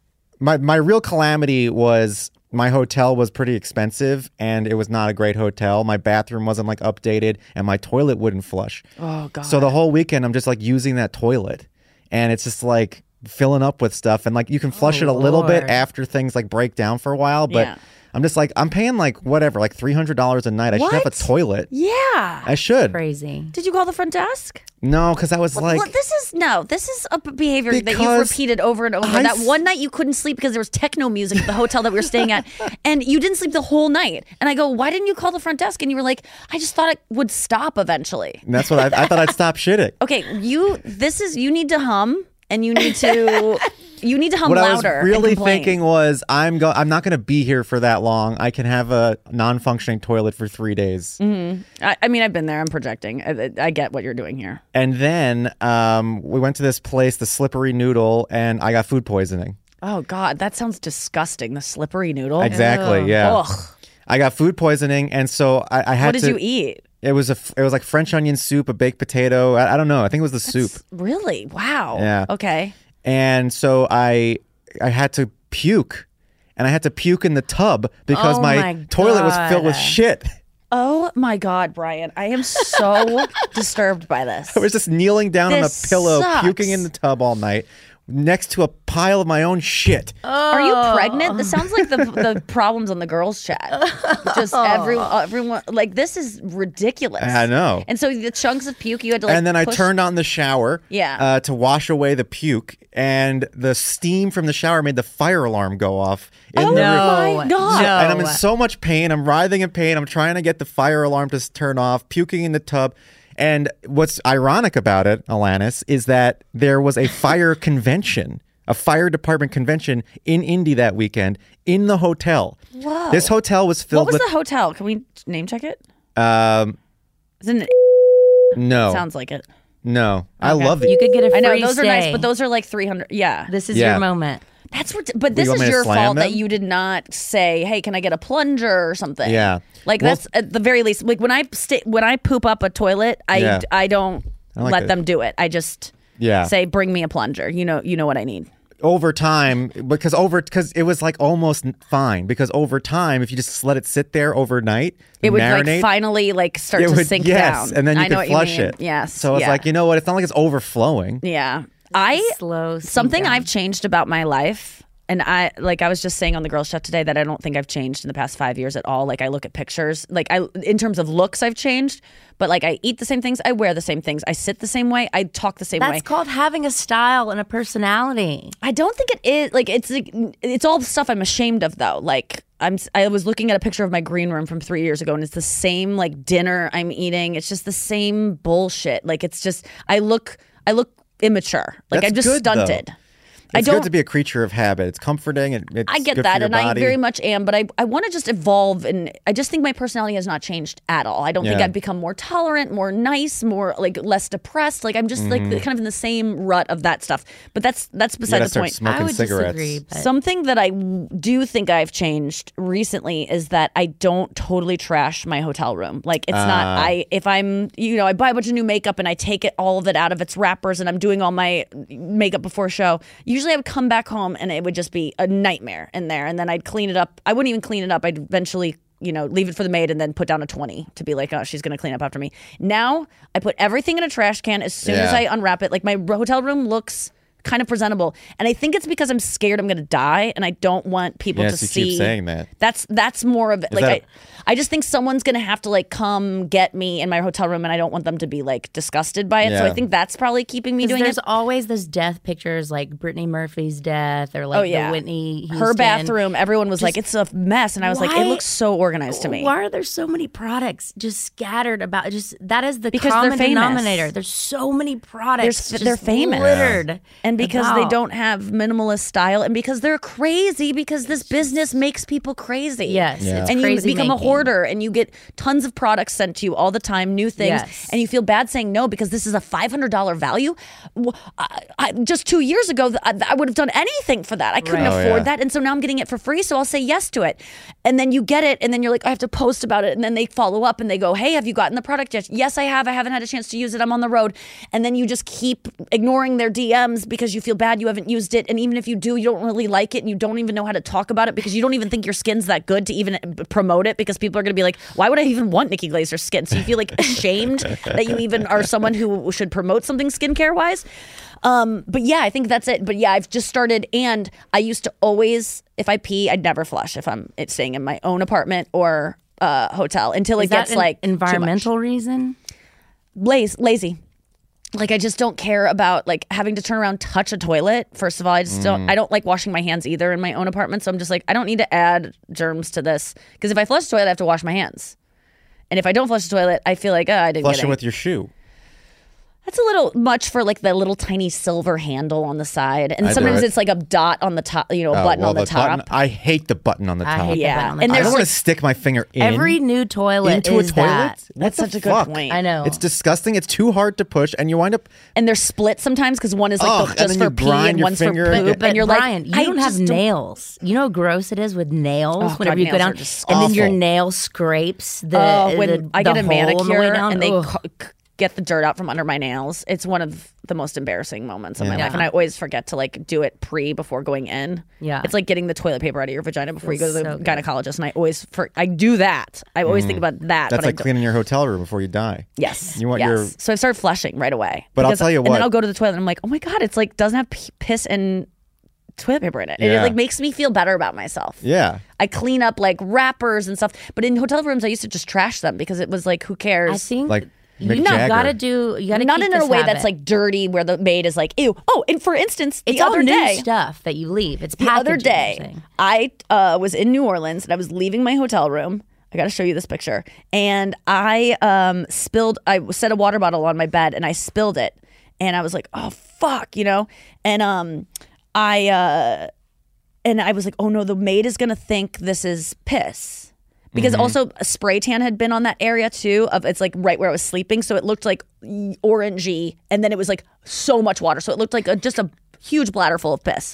my my real calamity was my hotel was pretty expensive, and it was not a great hotel. My bathroom wasn't like updated, and my toilet wouldn't flush. Oh god. So the whole weekend, I'm just like using that toilet, and it's just like filling up with stuff, and like you can flush it a little bit Lord. after things like break down for a while, but. Yeah. I'm just like, I'm paying like whatever, like three hundred dollars a night. I should have a What? toilet. Yeah. I should. Crazy. Did you call the front desk? No, because I was like, Well, this is no. This is a b- behavior that you've Because repeated over and over. I that s- one night you couldn't sleep because there was techno music at the hotel that we were staying at, and you didn't sleep the whole night. And I go, why didn't you call the front desk? And you were like, I just thought it would stop eventually. and that's what I, I thought I'd stop shitting. Okay, you. This is you need to hum, and you need to. You need to hum What I was louder. and really complain. thinking was, I'm go, I'm not going to be here for that long. I can have a non-functioning toilet for three days, I, I mean, I've been there. I'm projecting. I, I get what you're doing here. and then um, we went to this place, the Slippery Noodle, and I got food poisoning. Oh God, that sounds disgusting. The slippery noodle. Exactly, yeah. Ugh. I got food poisoning, and so I, I had What did to. you eat? It was a, f- it was like French onion soup, a baked potato. I, I don't know. I think it was the soup. Really? Wow. Yeah. Okay. And so I I had to puke, and I had to puke in the tub because Oh my, my toilet was filled with God. shit. Oh my God, Brian. I am so disturbed by this. I was just kneeling down on a This pillow, sucks. puking in the tub all night, next to a pile of my own shit. Are you pregnant? This sounds like the the problems on the girls' chat. Just everyone, everyone, like this is ridiculous. I know. And so the chunks of puke you had to like. And then I push- turned on the shower Yeah. uh, to wash away the puke, and the steam from the shower made the fire alarm go off. In Oh the my No. God. No. And I'm in so much pain. I'm writhing in pain. I'm trying to get the fire alarm to s- turn off, puking in the tub. And what's ironic about it, Alanis, is that there was a fire convention, a fire department convention in Indy that weekend in the hotel. Whoa. This hotel was What filled was with. the hotel? Can we name check it? um, Isn't it? no, Sounds like it. no. I Okay. love it. You could get a free I know those are nice, stay. but those are like three hundred. Yeah. This is Yeah. your moment. That's what, but this you want is me to your slam fault that them? you did not say, "Hey, can I get a plunger or something?" Yeah. like Well- that's at the very least. Like when I sta when I poop up a toilet, I Yeah. I don't I like let it. them do it. I just Yeah. say, "Bring me a plunger." You know, you know what I need. Over time, because over because it was like almost fine. Because over time, if you just let it sit there overnight, It would marinate, like finally like start it to would, sink yes, down, and then you I know can what flush you mean. it. Yes. So it's yeah. like, you know what? It's not like it's overflowing. yeah. I Slow. sink something down. I've changed about my life, and I like I was just saying on the girls' chat today that I don't think I've changed in the past five years at all. Like I look at pictures, like I in terms of looks, I've changed, but like I eat the same things, I wear the same things, I sit the same way, I talk the same way. That's called having a style and a personality. I don't think it is like it's like, it's all stuff I'm ashamed of though. Like I'm I was looking at a picture of my green room from three years ago, and it's the same like dinner I'm eating. It's just the same bullshit. Like it's just I look I look immature. Like That's I'm just good, though. stunted. I It's don't. good to be a creature of habit. It's comforting. It, it's I get good that, for your and I body. very much am. But I, I want to just evolve, and I just think my personality has not changed at all. I don't think Yeah. I've become more tolerant, more nice, more like less depressed. Like I'm just like Mhm. kind of in the same rut of that stuff. But that's that's You beside gotta the start point. smoking I would cigarettes. disagree, but Something that I w- do think I've changed recently is that I don't totally trash my hotel room. Like it's not Ah. I if I'm you know I buy a bunch of new makeup and I take it all of it out of its wrappers and I'm doing all my makeup before a show. Usually I would come back home and it would just be a nightmare in there, and then I'd clean it up. I wouldn't even clean it up. I'd eventually you know leave it for the maid and then put down a twenty to be like, oh, she's gonna clean up after me. Now I put everything in a trash can as soon as Yeah. I unwrap it. Like my hotel room looks kind of presentable, and I think it's because I'm scared I'm gonna die and I don't want people Yes, to you see. keep saying that. That's that's more of it. Like that I, a- I just think someone's gonna have to like come get me in my hotel room, and I don't want them to be like disgusted by it. So Yeah. I think that's probably keeping me 'cause doing there's it. always those death pictures, like Brittany Murphy's death, or like Oh yeah, the Whitney Houston. her bathroom. Everyone was Just- like, it's a mess, and I was like, Why- it looks so organized to me. Why are there so many products just scattered about? Just that is the Because they're common famous. denominator. There's so many They're, products. they're just famous, littered, and because they about. don't have minimalist style, and because they're crazy, because this business makes people crazy. Yes, Yeah. it's and you crazy become a making. hoarder, and you get tons of products sent to you all the time, new things, Yes. and you feel bad saying no because this is a five hundred dollars value. Wh- I, I, just two years ago, th- I, I would have done anything for that. I couldn't Right. Oh, afford yeah. that, and so now I'm getting it for free, so I'll say yes to it. And then you get it, and then you're like, I have to post about it, and then they follow up and they go, hey, have you gotten the product yet? Yes, I have. I haven't had a chance to use it. I'm on the road. And then you just keep ignoring their D Ms because you feel bad you haven't used it. And even if you do, you don't really like it, and you don't even know how to talk about it because you don't even think your skin's that good to even promote it, because people are going to be like, why would I even want Nikki Glazer's skin? So you feel like ashamed that you even are someone who should promote something skincare wise. Um, but yeah, I think that's it. But yeah, I've just started, and I used to always, if I pee, I'd never flush if I'm staying in my own apartment or uh, hotel until Is it that gets an like too much. environmental reason. Lazy, lazy. Like I just don't care about like having to turn around, touch a toilet. First of all, I just don't. I don't like washing my hands either in my own apartment. So I'm just like, I don't need to add germs to this, because if I flush the toilet, I have to wash my hands. And if I don't flush the toilet, I feel like, oh, I didn't Flush get it any. with your shoe. That's a little much for like the little tiny silver handle on the side, and I do sometimes it. it's like a dot on the top, you know, a Oh, button well, on the, top. button- I hate the button on the I top. hate the Yeah. button on the And I top. there's don't want like- to stick my finger in. Every new toilet into is a toilet. that. What That's the such a good fuck? point. I know. It's disgusting. It's too hard to push, and you wind up. And they're split sometimes because one is like Ugh, the, and just then for you pee grind and your one's for finger poop. again. But And you're Brian, like, you I don't have just don't- nails. You know how gross it is with nails Oh, whenever God, you go nails down, are just and then your awful. nail scrapes the. Oh, when the, I the get a hole on the way manicure down. and they Ugh. co- c- get the dirt out from under my nails, it's one of the most embarrassing moments of my Yeah. life, and I always forget to like do it pre before going in. Yeah. It's like getting the toilet paper out of your vagina before you go to the Feels so good. gynecologist, and I always for I do that. I always think about that. That's but I like don't- cleaning your hotel room before you die. Yes. You want yes. your- So I started flushing right away. But I'll Because- tell you And then what. I'll go to the toilet and I'm like, oh my God, it's like doesn't have p- piss and toilet paper in it. And it Yeah. like makes me feel better about myself. Yeah. I clean up like wrappers and stuff. But in hotel rooms, I used to just trash them because it was like, who cares? I think Like you Mick not Jagger. gotta do. You gotta Not keep in a this way habit. that's like dirty where the maid is like, ew. Oh, and for instance, the It's all other new day, stuff that you leave. It's the other packaging, you're day, saying. I uh, was in New Orleans and I was leaving my hotel room. I got to show you this picture. And I um, spilled, I set a water bottle on my bed and I spilled it. And I was like, oh, fuck, you know? And um, I, uh, and I was like, oh no, the maid is going to think this is piss. Because also a spray tan had been on that area too. Of it's like right where I was sleeping, so it looked like orangey, and then it was like so much water, so it looked like a, just a huge bladder full of piss.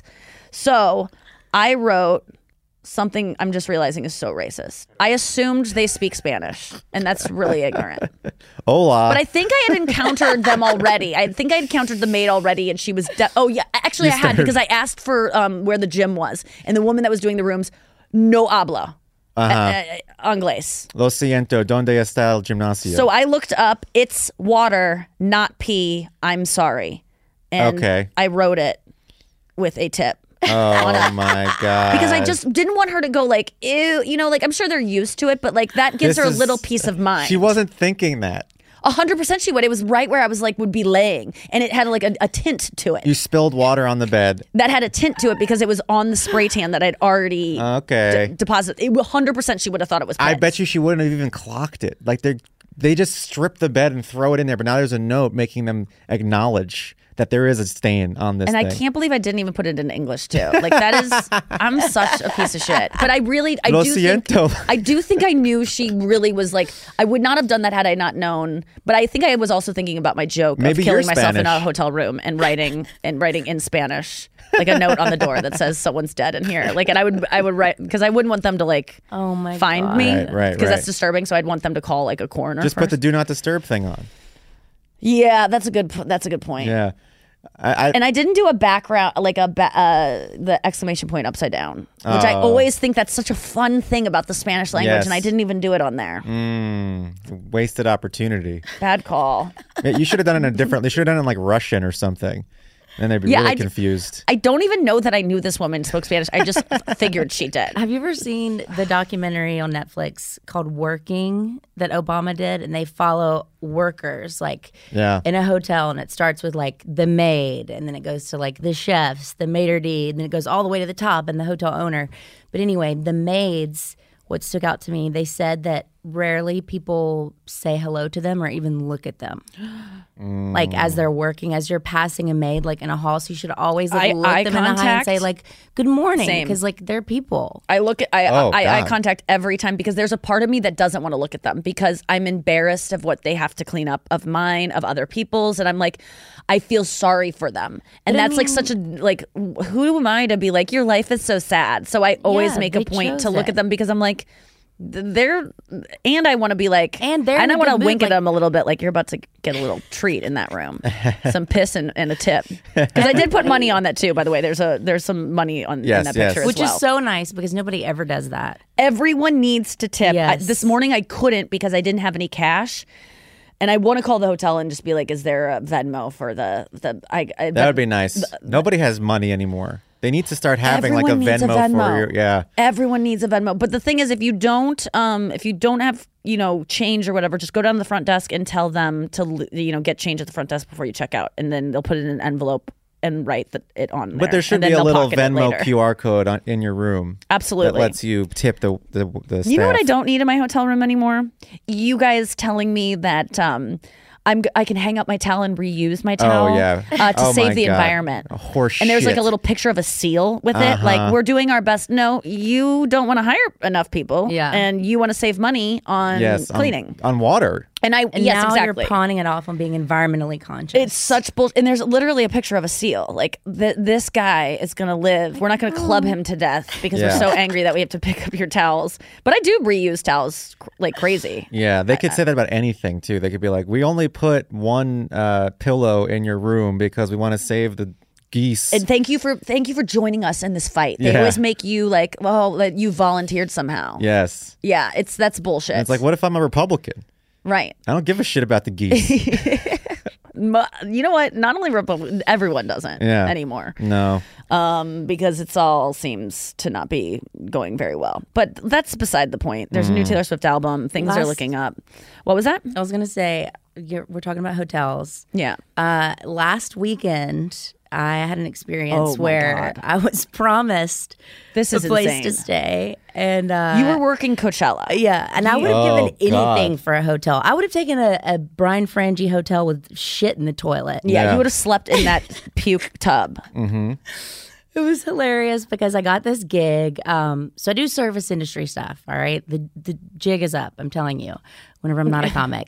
So I wrote something I'm just realizing is so racist. I assumed they speak Spanish, and that's really ignorant. Hola. But I think I had encountered them already. I think I had encountered the maid already, and she was. De- oh yeah, actually You I had started- because I asked for um, where the gym was, and the woman that was doing the rooms, no habla. Uh-huh. Uh, Inglés. Lo siento, donde está el gimnasio? So I looked up, it's water, not pee. I'm sorry. And Okay. I wrote it with a tip. oh my god. Because I just didn't want her to go like, ew, you know, like I'm sure they're used to it, but like that gives This her a is- little peace of mind. She wasn't thinking that. A hundred percent she would. It was right where I was like, would be laying. And it had like a, a tint to it. You spilled water on the bed. that had a tint to it because it was on the spray tan that I'd already Okay. d- deposited. It, one hundred percent she would have thought it was I piss. bet you she wouldn't have even clocked it. Like they they just strip the bed and throw it in there, but now there's a note making them acknowledge that there is a stain on this And thing. I can't believe I didn't even put it in English too. Like that is, I'm such a piece of shit. But I really, I Lo do think, siento. I do think I knew she really was like, I would not have done that had I not known. But I think I was also thinking about my joke Maybe of you're killing myself in a Spanish. hotel room and writing and writing in Spanish, like a note on the door that says someone's dead in here. Like, and I would, I would write because I wouldn't want them to like, Oh my find God. me Right, right, because right. that's disturbing. So I'd want them to call like a coroner. Just put first. the do not disturb thing on. Yeah, that's a good. p- That's a good point. Yeah. I, I, And I didn't do a background, like a ba- uh, the exclamation point upside down, which I Oh. always think that's such a fun thing about the Spanish language, Yes. and I didn't even do it on there. mm, wasted opportunity. Bad call. Yeah, you should have done it in a different. They should have done it in like Russian or something, and they'd be Yeah, really I d- confused. I don't even know that I knew this woman spoke Spanish. I just figured she did. Have you ever seen the documentary on Netflix called Working that Obama did? And they follow workers like Yeah. in a hotel, and it starts with like the maid, and then it goes to like the chefs, the maitre d', and then it goes all the way to the top and the hotel owner. But anyway, the maids, what stuck out to me, they said that rarely people say hello to them or even look at them. Like as they're working, as you're passing a maid like in a hall, so you should always like Eye- look eye them in the eye and contact? say like good morning, Same. because like they're people. I look at I Oh, I, I God. contact every time because there's a part of me that doesn't want to look at them because I'm embarrassed of what they have to clean up of mine, of other people's, and I'm like, I feel sorry for them, and But I that's like mean- such a like, who am I to be like your life is so sad? So I always Yeah, make a they point to chose look it. at them because I'm like. They're and I want to be like And they're and in I a want to good mood, wink at like- them a little bit like you're about to get a little treat in that room, some piss and, and a tip because I did put money on that too. By the way, there's a there's some money on Yes, in that yes. picture as Which well. is so nice because nobody ever does that. Everyone needs to tip. I, Yes. this morning I couldn't because I didn't have any cash, and I want to call the hotel and just be like, "Is there a Venmo for the the?" I, I That would be nice. Nobody has money anymore. They need to start having Everyone like a needs Venmo, a Venmo. for your yeah. Everyone needs a Venmo. But the thing is, if you don't, um, if you don't have, you know, change or whatever, just go down to the front desk and tell them to, you know, get change at the front desk before you check out, and then they'll put it in an envelope and write the, it on there. But there should and then be a they'll little pocket it Venmo later. Q R code on, in your room. Absolutely. That lets you tip the the, the staff. You know what I don't need in my hotel room anymore? You guys telling me that um, I'm g- I can hang up my towel and reuse my towel. yeah. uh, to Oh save my the God. environment. A horse And there's like shit. a little picture of a seal with it. Uh-huh. Like we're doing our best. No, you don't want to hire enough people. Yeah. and you want to save money on yes on- cleaning. on, water. and I And yes now exactly. you're pawning it off on being environmentally conscious. It's such bullshit. And there's literally a picture of a seal. Like, th- this guy is going to live. We're not going to club him to death because Yeah. we're so angry that we have to pick up your towels. But I do reuse towels cr- like crazy. Yeah, they could say that about anything too. They could be like, "We only put one uh, pillow in your room because we want to save the geese." And thank you for thank you for joining us in this fight. They Yeah. always make you like, well, that you volunteered somehow. yes. Yeah, it's that's bullshit. And it's like, what if I'm a Republican? right. I don't give a shit about the geese. Mo- You know what? Not only Republican, everyone doesn't Yeah. anymore. no. Um, because it's all seems to not be going very well. But that's beside the point. There's a new Taylor Swift album. Things are Last- looking up. What was that? I was gonna say you're, we're talking about hotels. Yeah. Uh, last weekend, I had an experience Oh, my where God. I was promised This a is place insane. to stay, and uh, You were working Coachella. yeah, and I would have Oh, given anything God. for a hotel. I would have taken a, a Brian Frangie hotel with shit in the toilet. Yeah, Yeah. you would have slept in that puke tub. It was hilarious because I got this gig. Um, so I do service industry stuff. All right, the the jig is up. I'm telling you. Whenever I'm not a comic.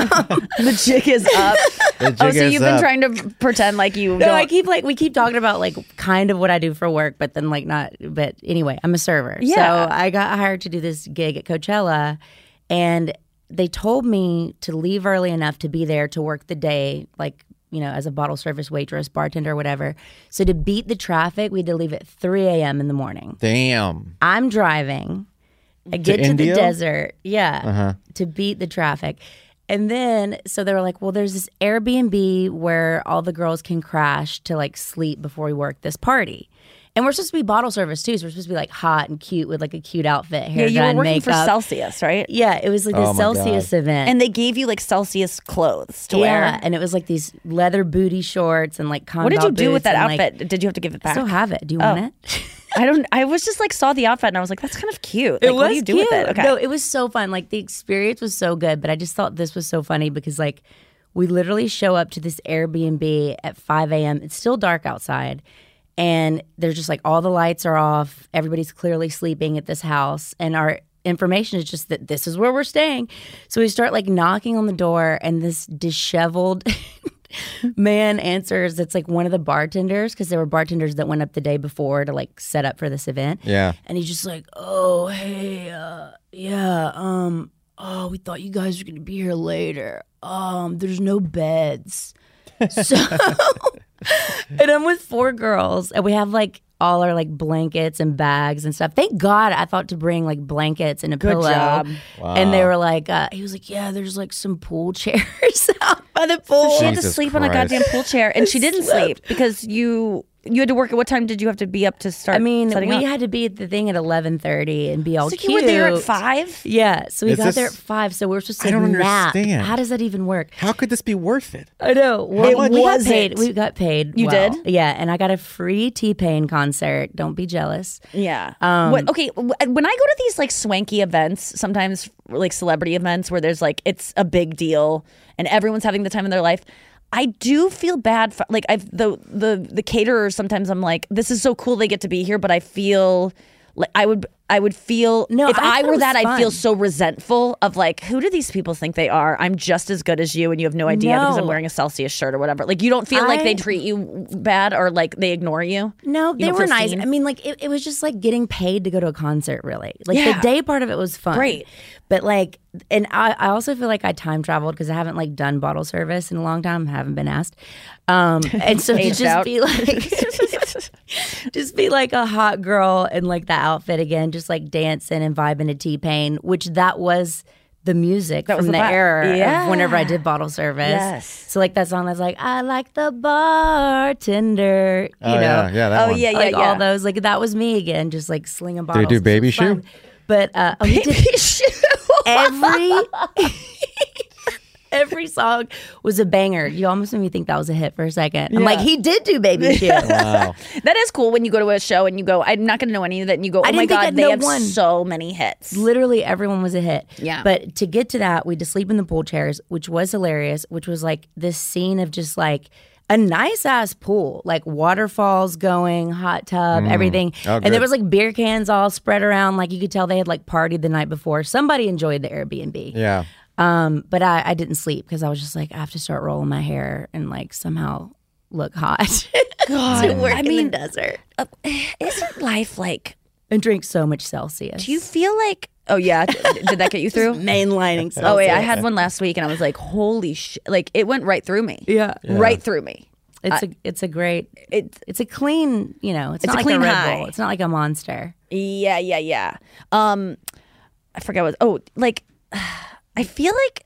The jig is up. The jig oh, so is you've been up. trying to pretend like you No, don't. I keep like we keep talking about like kind of what I do for work, but then like not. But anyway, I'm a server. Yeah. So I got hired to do this gig at Coachella, and they told me to leave early enough to be there to work the day, like you know, as a bottle service waitress, bartender, whatever. So to beat the traffic, we had to leave at three a.m. in the morning. Damn. I'm driving. I get to, the Indio? desert, yeah, Uh-huh. to beat the traffic. And then, so they were like, well, there's this Airbnb where all the girls can crash to like sleep before we work this party. And we're supposed to be bottle service too. So we're supposed to be like hot and cute with like a cute outfit, yeah, hair you were done, working makeup. for Celsius, right? Yeah, it was like Oh this my Celsius event. And they gave you like Celsius clothes to yeah, wear. and it was like these leather booty shorts and like combat What did you do with boots that and, like- outfit? Did you have to give it I back? still have it. Do you Oh. want it? I don't. I was just like saw the outfit and I was like, that's kind of cute. Like, It was what do you do cute. with it? Okay. No, it was so fun. Like the experience was so good, but I just thought this was so funny because like We literally show up to this Airbnb at five a.m. It's still dark outside. And there's just like all the lights are off. Everybody's clearly sleeping at this house. And our information is just that this is where we're staying. So we start like knocking on the door, and this disheveled man answers. It's like one of the bartenders, because there were bartenders that went up the day before to like set up for this event. Yeah. And he's just like, oh, hey, uh, yeah, um, oh, we thought you guys were going to be here later. Um, there's no beds. So, and I'm with four girls, and we have like all our like blankets and bags and stuff. Thank God I thought to bring like blankets and a Good pillow. job. Wow. And they were like, uh, he was like, yeah, there's like some pool chairs out by the pool. She had to Jesus sleep on a Christ. goddamn pool chair, and she didn't sleep because you you had to work. At what time did you have to be up to start? I mean, setting we up? had to be at the thing at eleven thirty and be all So cute. you were there at five. Yeah, so we Is got this- there at five. So we're supposed to I don't nap. understand. How does that even work? How could this be worth it? I know. Well, much we got was paid. it? We got paid. You well. did? Yeah, and I got a free T-Pain concert. Don't be jealous. Yeah. Um, what, okay. w- When I go to these like swanky events, sometimes like celebrity events where there's like it's a big deal and everyone's having the time of their life, I do feel bad for like I've the the the caterers. Sometimes I'm like, this is so cool they get to be here, but I feel like I would I would feel No, if I I, thought it were was that I'd feel fun. so resentful of like, who do these people think they are? I'm just as good as you, and you have no idea because I'm No. wearing a Celsius shirt or whatever. Like you don't feel like I- they treat you bad or like they ignore you. No, You they don't were feel nice. seen? I mean, like it, it was just like getting paid to go to a concert. Really, like Yeah. the day part of it was fun. Great. But like, and I, I also feel like I time traveled because I haven't like done bottle service in a long time. I haven't been asked. Um, and so to Aged just out. be like, just be like a hot girl in like the outfit again, just like dancing and vibing to T-Pain, which that was the music That was from the the, vibe. era Yeah. of whenever I did bottle service. Yes. So like that song that's like, I like the bartender, you Oh, know. yeah, yeah, that Oh, one. yeah, Like yeah. all those, like that was me again, just like slinging bottles. do It was Baby fun. Shoe? But uh, oh, he did every every song was a banger. You almost made me think that was a hit for a second. I'm like, he did do Baby Shoe. Wow. That is cool when you go to a show and you go, I'm not going to know any of that. And you go, oh I my didn't think God, I'd they know have one. so many hits. Literally everyone was a hit. Yeah. But to get to that, we had to sleep in the pool chairs, which was hilarious, which was like this scene of just like a nice ass pool, like waterfalls going, hot tub, everything. Oh, and good. there was like beer cans all spread around. Like you could tell they had like partied the night before. Somebody enjoyed the Airbnb. Yeah. Um, but I, I didn't sleep because I was just like, I have to start rolling my hair and like somehow look hot. God, to work I in mean, the desert uh, isn't life like, and drink so much Celsius. do you feel like, oh yeah, d- did that get you through? mainlining Celsius? Oh wait, I had one last week and I was like, holy shit, like it went right through me. Yeah. Right through me. It's a it's a great It's it's a clean, you know, it's, It's not a like clean a Red high. Bull. It's not like a Monster. Yeah, yeah, yeah. Um, I forget what. Oh, like I feel like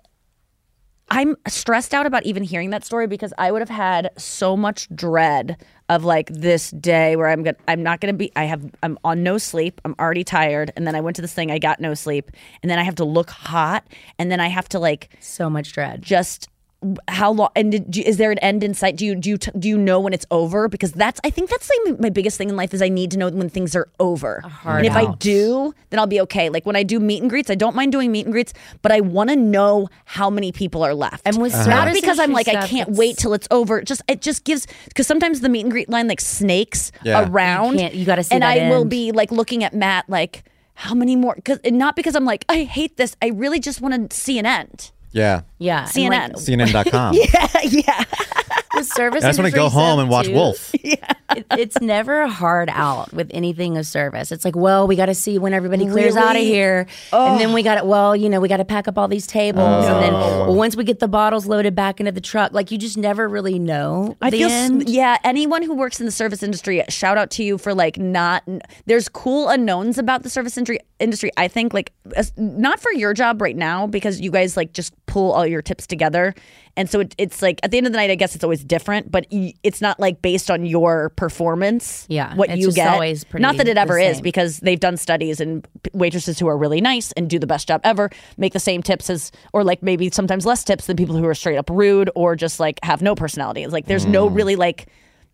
I'm stressed out about even hearing that story because I would have had so much dread of like this day where I'm gonna, I'm not gonna be. I have I'm on no sleep. I'm already tired, and then I went to this thing. I got no sleep, and then I have to look hot, and then I have to like So much dread. just. How long? And did, do- is there an end in sight? Do you do you, t- do you know when it's over? Because that's I think that's like my biggest thing in life is I need to know when things are over. hard and if I out. do, then I'll be okay. Like when I do meet and greets, I don't mind doing meet and greets, but I want to know how many people are left. And with not service because I'm like industry I stuff, can't it's- wait till it's over. It just it just gives because sometimes the meet and greet line like snakes Yeah. around. You can't- you gotta see and that I will end. be like looking at Matt like how many more? Because not because I'm like I hate this. I really just want to see an end. Yeah. Yeah. and, C N N. like, C N N dot com. Yeah, yeah. with service I just want to go industry home stuff, and watch too, Wolf. it, it's never hard out with anything of service. It's like, well, we got to see when everybody clears out of Really? here, and then we got to, well, you know, we got to pack up all these tables, and then well, once we get the bottles loaded back into the truck, like you just never really know. I the feel s- end. yeah. Anyone who works in the service industry, shout out to you for like not. There's cool unknowns about the service industry. Industry, I think, like as, not for your job right now because you guys like just pull all your tips together, and so it, it's like at the end of the night, I guess it's always different, but y- it's not like based on your performance. Yeah, what it's you just get. always pretty not that it the ever is same. because they've done studies and p- waitresses who are really nice and do the best job ever make the same tips as, or like maybe sometimes less tips than people who are straight up rude or just like have no personality. It's like there's no really like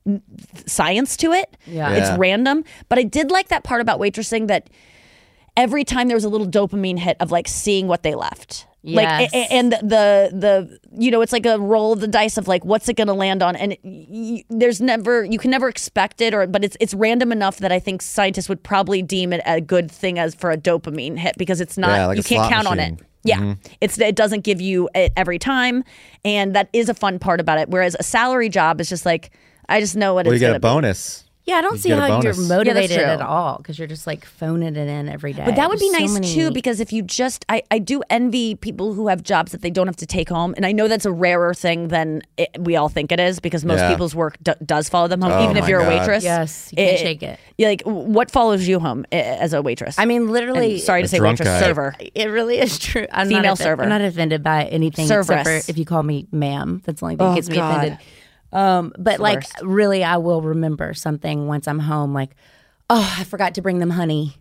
science to it. Yeah. It's Yeah. random. But I did like that part about waitressing that every time there was a little dopamine hit of like seeing what they left. Like, Yes. and the, the the you know, it's like a roll of the dice of like, what's it going to land on? And it, y- there's never, you can never expect it, or but it's it's random enough that I think scientists would probably deem it a good thing as for a dopamine hit because it's not, Yeah, like you a can't slot count on machine. it. Yeah, it's it doesn't give you it every time, and that is a fun part about it. Whereas a salary job is just like, I just know what Well, you it's get going a to be. bonus. Yeah, I don't You see get a how you're bonus. motivated true. at all because you're just like phoning it in every day. But that would be There's nice so many- too, because if you just, I, I do envy people who have jobs that they don't have to take home. And I know that's a rarer thing than it, we all think it is, because most Yeah. people's work d- does follow them home, Oh even if my you're a God. waitress. Yes, you can't shake it. Yeah, like, what follows you home eh, as a waitress? I mean, literally. And sorry to A say drunk waitress, guy. server. It really is true. I'm Female not offe- server. I'm not offended by anything Serveress. except for if you call me ma'am. That's the only thing Oh, that gets me God. offended. Um, but the like, worst. really, I will remember something once I'm home. Like, oh, I forgot to bring them honey.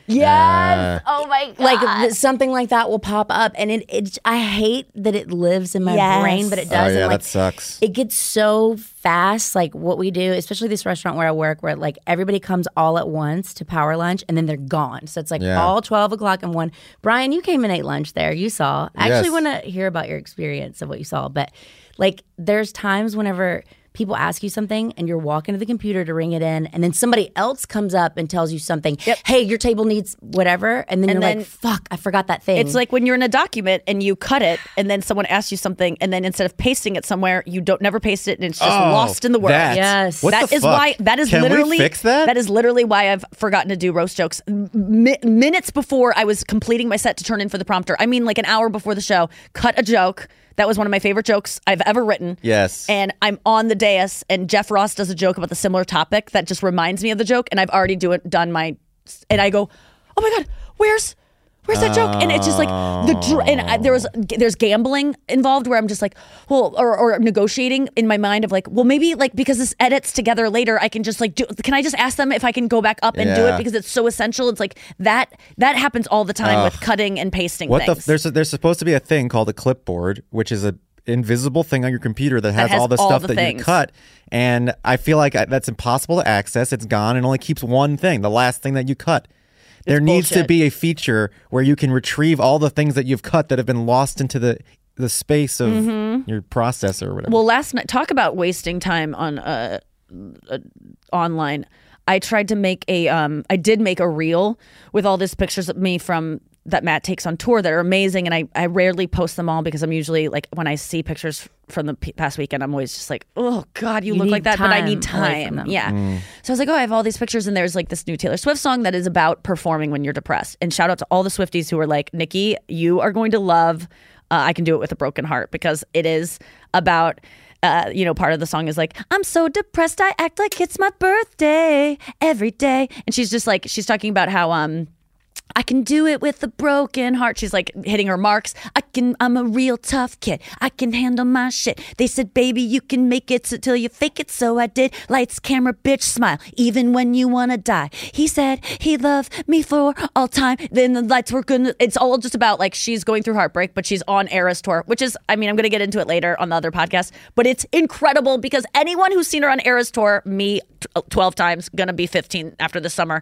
Yes. Oh my god! Like th- something like that will pop up, and it, it. I hate that it lives in my Yes. brain, but it Oh, does. yeah, and like, that sucks. it gets so fast. Like what we do, especially this restaurant where I work, where like everybody comes all at once to power lunch, and then they're gone. So it's like Yeah. all twelve o'clock and one. Brian, you came and ate lunch there. You saw. I actually Yes. want to hear about your experience of what you saw, but like there's times whenever people ask you something and you're walking to the computer to ring it in, and then somebody else comes up and tells you something. Yep. Hey, your table needs whatever, and then And you're then- like, "Fuck, I forgot that thing." It's like when you're in a document and you cut it, and then someone asks you something, and then instead of pasting it somewhere, you don't never paste it, and it's just Oh, lost in the world. that. Yes. What That the is fuck? why. That is Can we literally. fix that? That is literally why I've forgotten to do roast jokes Mi- minutes before I was completing my set to turn in for the prompter. I mean, like an hour before the show, cut a joke. That was one of my favorite jokes I've ever written. Yes. And I'm on the dais, and Jeff Ross does a joke about the similar topic that just reminds me of the joke, and I've already do it, done my, and I go, oh my god, where's. Where's that joke? And it's just like the dr- and I, there was there's gambling involved where I'm just like, well, or, or negotiating in my mind of like, well, maybe like because this edits together later, I can just like do. Can I just ask them if I can go back up and do Yeah. it because it's so essential? It's like that that happens all the time Ugh. with cutting and pasting What the? things. F- there's a, there's supposed to be a thing called a clipboard, which is a invisible thing on your computer that has, has all the all stuff the that things. you cut. And I feel like I, that's impossible to access. It's gone and only keeps one thing, the last thing that you cut. There needs to bullshit. be a feature where you can retrieve all the things that you've cut that have been lost into the the space of your processor or whatever. Well, last night, talk about wasting time on uh, uh online. I tried to make a, um, I did make a reel with all these pictures of me from that Matt takes on tour that are amazing, and I, I rarely post them all because I'm usually like when I see pictures from the p- past weekend, I'm always just like, oh God, you, You look need like that, but I need time away from time. them. Yeah. So I was like, oh, I have all these pictures, and there's like this new Taylor Swift song that is about performing when you're depressed. And shout out to all the Swifties who are like, Nikki, you are going to love uh, I Can Do It With a Broken Heart, because it is about. Uh, you know, part of the song is like, I'm so depressed, I act like it's my birthday every day. And she's just like, she's talking about how um I can do it with a broken heart. She's like hitting her marks. I can, I'm a real tough kid. I can handle my shit. They said, baby, you can make it till you fake it. So I did. Lights, camera, bitch, smile. Even when you want to die. He said he loved me for all time. Then the lights were good. It's all just about like she's going through heartbreak, but she's on Eras tour, which is, I mean, I'm going to get into it later on the other podcast, but it's incredible because anyone who's seen her on Eras tour, me twelve times, going to be fifteen after the summer.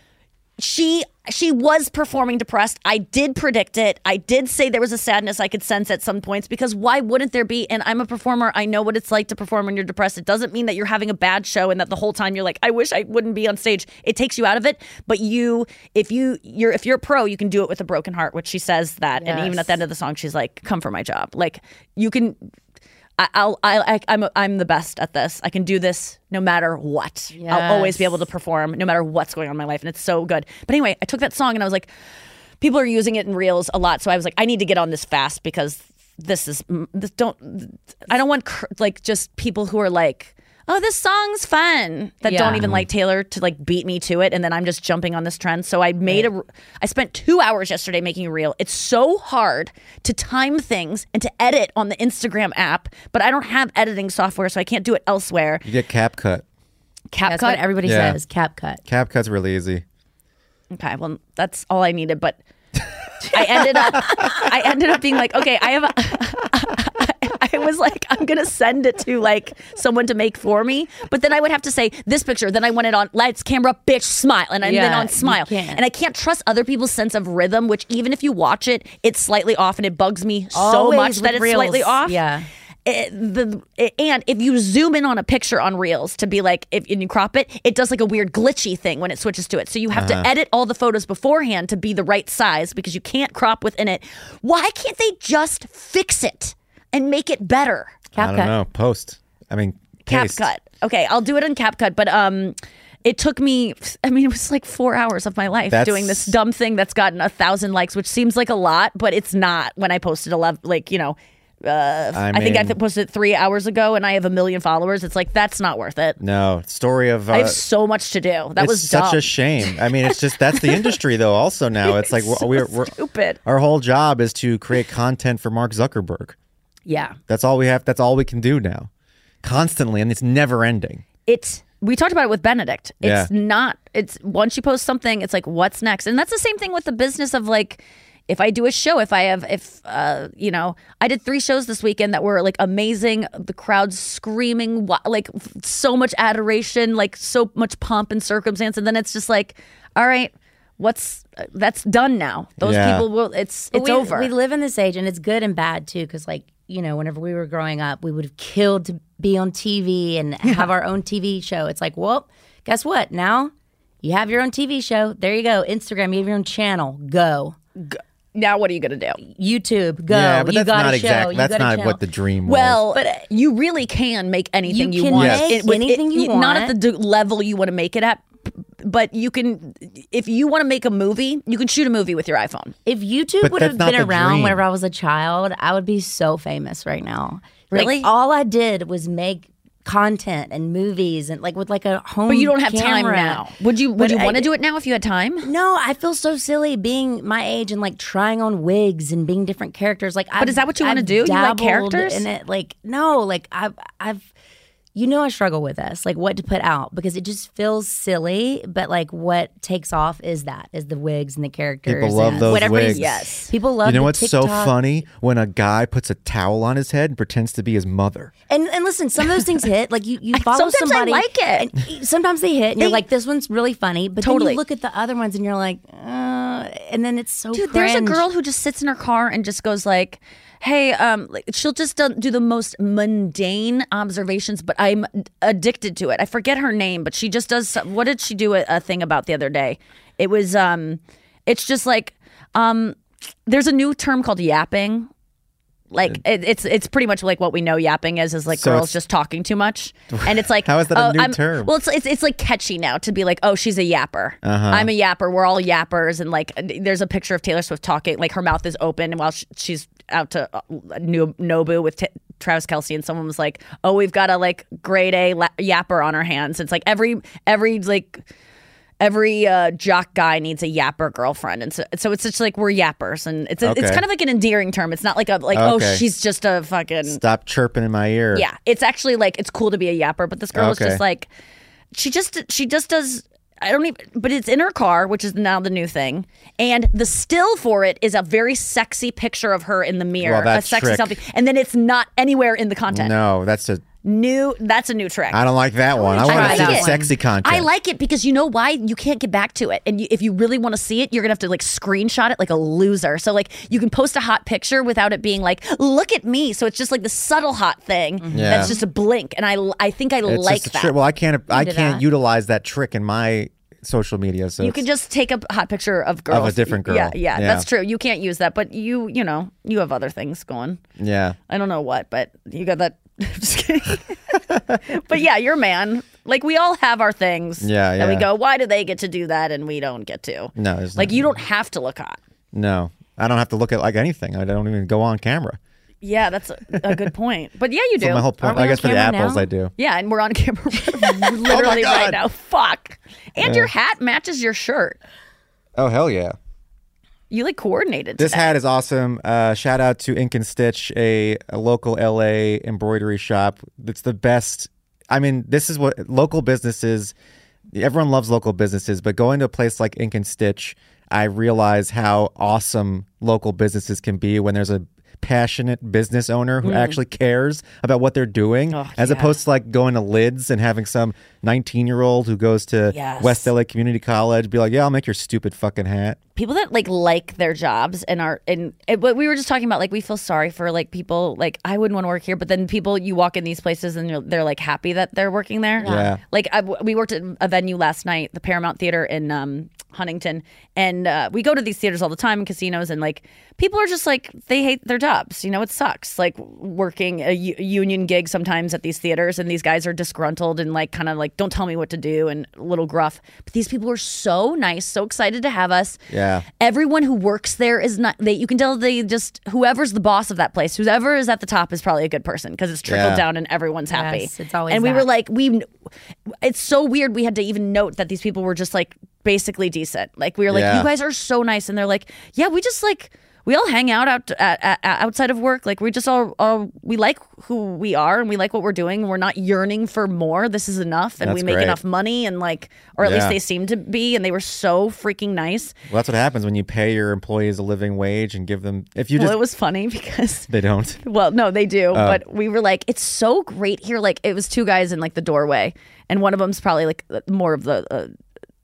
She she was performing depressed. I did predict it. I did say there was a sadness I could sense at some points, because why wouldn't there be? And I'm a performer. I know what it's like to perform when you're depressed. It doesn't mean that you're having a bad show and that the whole time you're like, I wish I wouldn't be on stage. It takes you out of it. But you, if you you're if you're a pro, you can do it with a broken heart, which she says that. And even at the end of the song, she's like, come for my job. Like you can. I, I'll, I, I, I'm, I'm the best at this. I can do this no matter what. I'll always be able to perform no matter what's going on in my life. And it's so good. But anyway, I took that song and I was like, people are using it in reels a lot. So I was like, I need to get on this fast because this is, this don't, I don't want cr- like just people who are like, oh, this song's fun, that Yeah. don't even like Taylor to like beat me to it. And then I'm just jumping on this trend. So I made a, I spent two hours yesterday making a reel. It's so hard to time things and to edit on the Instagram app, but I don't have editing software, so I can't do it elsewhere. you get CapCut. CapCut. That's what everybody Yeah. says. CapCut. CapCut's really easy. Okay, well, that's all I needed, but I ended up I ended up being like, okay, I have a I was like, I'm gonna send it to like someone to make for me, but then I would have to say this picture. Then I want it on lights, camera, bitch, smile, and, and Yeah, then on smile. you can't. And I can't trust other people's sense of rhythm, which even if you watch it, it's slightly off, and it bugs me so Always much that with it's Reels. slightly off. Yeah. It, the it, and if you zoom in on a picture on Reels to be like, if and you crop it, it does like a weird glitchy thing when it switches to it. So you have Uh-huh. to edit all the photos beforehand to be the right size because you can't crop within it. Why can't they just fix it and make it better? I don't know. Post. I mean, paste. CapCut. Okay, I'll do it in CapCut, but um. It took me, I mean, it was like four hours of my life That's- doing this dumb thing that's gotten a thousand likes, which seems like a lot, but it's not when I posted eleven, like, you know, uh, I I, think I mean- posted it three hours ago and I have a million followers. It's like, that's not worth it. No. Story of. Uh, I have so much to do. That it's was such dumb. a shame. I mean, it's just that's the industry though. Also now it's like so we're, we're stupid. our whole job is to create content for Mark Zuckerberg. Yeah. That's all we have. That's all we can do now, constantly, and it's never ending. It's, we talked about it with Benedict. It's Yeah. not, it's once you post something, it's like, what's next? And that's the same thing with the business of like, if I do a show, if I have, if, uh, you know, I did three shows this weekend that were like amazing. The crowd screaming, wa- like f- so much adoration, like so much pomp and circumstance. And then it's just like, all right, what's, uh, that's done now. Those Yeah. people will, it's, But it's we, over. We live in this age, and it's good and bad too. Because, like, you know, whenever we were growing up, we would have killed to be on T V and have our own T V show. It's like, well, guess what? Now you have your own T V show. There you go. Instagram, you have your own channel. Go. Now what are you going to do? YouTube. Go. Yeah, but you that's got not a show. exactly. You That's got a not channel. what the dream was. Well, but you really can make anything you, You can want. make It- with- anything you Not at want. the d- level you want to make it at, but you can. If you want to make a movie, you can shoot a movie with your iPhone. If YouTube But would that's have not been the around dream. whenever I was a child, I would be so famous right now. Like, Really? all I did was make content and movies and like with like a home But you don't have camera. time now. Would you? Would But you I- want to do it now if you had time? No, I feel so silly being my age and like trying on wigs and being different characters. Like, But is that what you wanna do? You like characters? And it, like, no, like I've, I've, you know, I struggle with this, like what to put out because it just feels silly. But like, what takes off is that is the wigs and the characters. People love and those whatever is- wigs. Yes. People love. you know the what's so TikTok. funny when a guy puts a towel on his head and pretends to be his mother. And and listen, some of those things hit. Like you, you follow Sometimes I somebody. like it. And sometimes they hit, and you're They- like, "This one's really funny." But then Totally. you look at the other ones, and you're like, uh, and then it's so. Dude, there's a cringe. girl who just sits in her car and just goes like, "Hey, um, like, she'll just do, do the most mundane observations, but I'm addicted to it." I forget her name, but she just does. some- What did she do a, a thing about the other day? It was, um, it's just like, um, there's a new term called yapping. Like it, it's it's pretty much like what we know yapping is is like So girls it's- just talking too much, and it's like How is that a oh, new I'm- term? Well, it's, it's it's like catchy now to be like, oh, she's a yapper. Uh-huh. I'm a yapper. We're all yappers, and like there's a picture of Taylor Swift talking, like her mouth is open while sh- she's out to uh, New- Nobu with t- Travis Kelce, and someone was like, oh, we've got a like grade A la- yapper on our hands. It's like every every like. Every uh, jock guy needs a yapper girlfriend, and so, so it's just like we're yappers, and it's a, it's Okay. kind of like an endearing term. It's not like a like oh Okay. she's just a fucking Stop chirping in my ear. yeah. It's actually like it's cool to be a yapper, but this girl is Okay. just like she just she just does. I don't even, but it's in her car, which is now the new thing. And the still for it is a very sexy picture of her in the mirror, Well, that's a sexy trick. selfie, and then it's not anywhere in the content. No, that's a. New, that's a new trick. I don't like that one. I try want to see that the one. sexy content. I like it because you know why? You can't get back to it. And you, if you really want to see it, you're going to have to like screenshot it like a loser. So like you can post a hot picture without it being like, look at me. So it's just like the subtle hot thing. Yeah. That's just a blink. And I, I think I It's like just a that. trick. Well, I can't. I do can't that. utilize that trick in my social media. So You it's- can just take a hot picture of girls. Of a different girl. Yeah, yeah, Yeah. that's true. You can't use that, but you, you know, you have other things going. Yeah. I don't know what, but you got that. Just kidding. But yeah, you're a man. Like we all have our things. Yeah, And we yeah. go, why do they get to do that and we don't get to? No, there's Like nothing. you don't have to look hot. No, I don't have to look at like anything. I don't even go on camera. Yeah, that's a, a good point. But yeah, you do. So my whole point. Aren't we I on guess for the camera apples, now? I do. Yeah, and we're on camera literally right God. now. Fuck. And your hat matches your shirt. Oh hell yeah! You like coordinated. This today. hat is awesome. Uh, shout out to Ink and Stitch, a, a local L A embroidery shop. It's the best. I mean, this is what local businesses. Everyone loves local businesses, but going to a place like Ink and Stitch, I realize how awesome local businesses can be when there's a passionate business owner who Mm. actually cares about what they're doing, Oh, as yeah. opposed to like going to Lids and having some nineteen year old who goes to Yes. West L A Community College be like, yeah, I'll make your stupid fucking hat. People that like like their jobs and are and it, what we were just talking about, like we feel sorry for like people like I wouldn't want to work here, but then people you walk in these places and you're, they're like happy that they're working there. Yeah. Like I, we worked at a venue last night, the Paramount Theater in um, Huntington, and uh, we go to these theaters all the time in casinos, and like people are just like they hate their jobs. You know, it sucks. Like working a u- union gig sometimes at these theaters, and these guys are disgruntled and like kind of like don't tell me what to do and a little gruff. But these people are so nice, so excited to have us. Yeah. Everyone who works there is not. They you can tell they just whoever's the boss of that place, whoever is at the top is probably a good person because it's trickled Yeah. down and everyone's happy. Yes, it's always And we that. were like, we. It's so weird. We had to even note that these people were just like basically decent. Like we were like, Yeah. you guys are so nice, and they're like, yeah, we just like. We all hang out, out at, at, at- outside of work. Like we just all, all we like who we are and we like what we're doing. We're not yearning for more. This is enough, and That's we make great. enough money, and like, or at least Yeah. they seem to be. And they were so freaking nice. Well, that's what happens when you pay your employees a living wage and give them, if you Well, just, it was funny because they don't. well, no, they do. Oh. But we were like, it's so great here. Like it was two guys in like the doorway, and one of them's probably like more of the. Uh,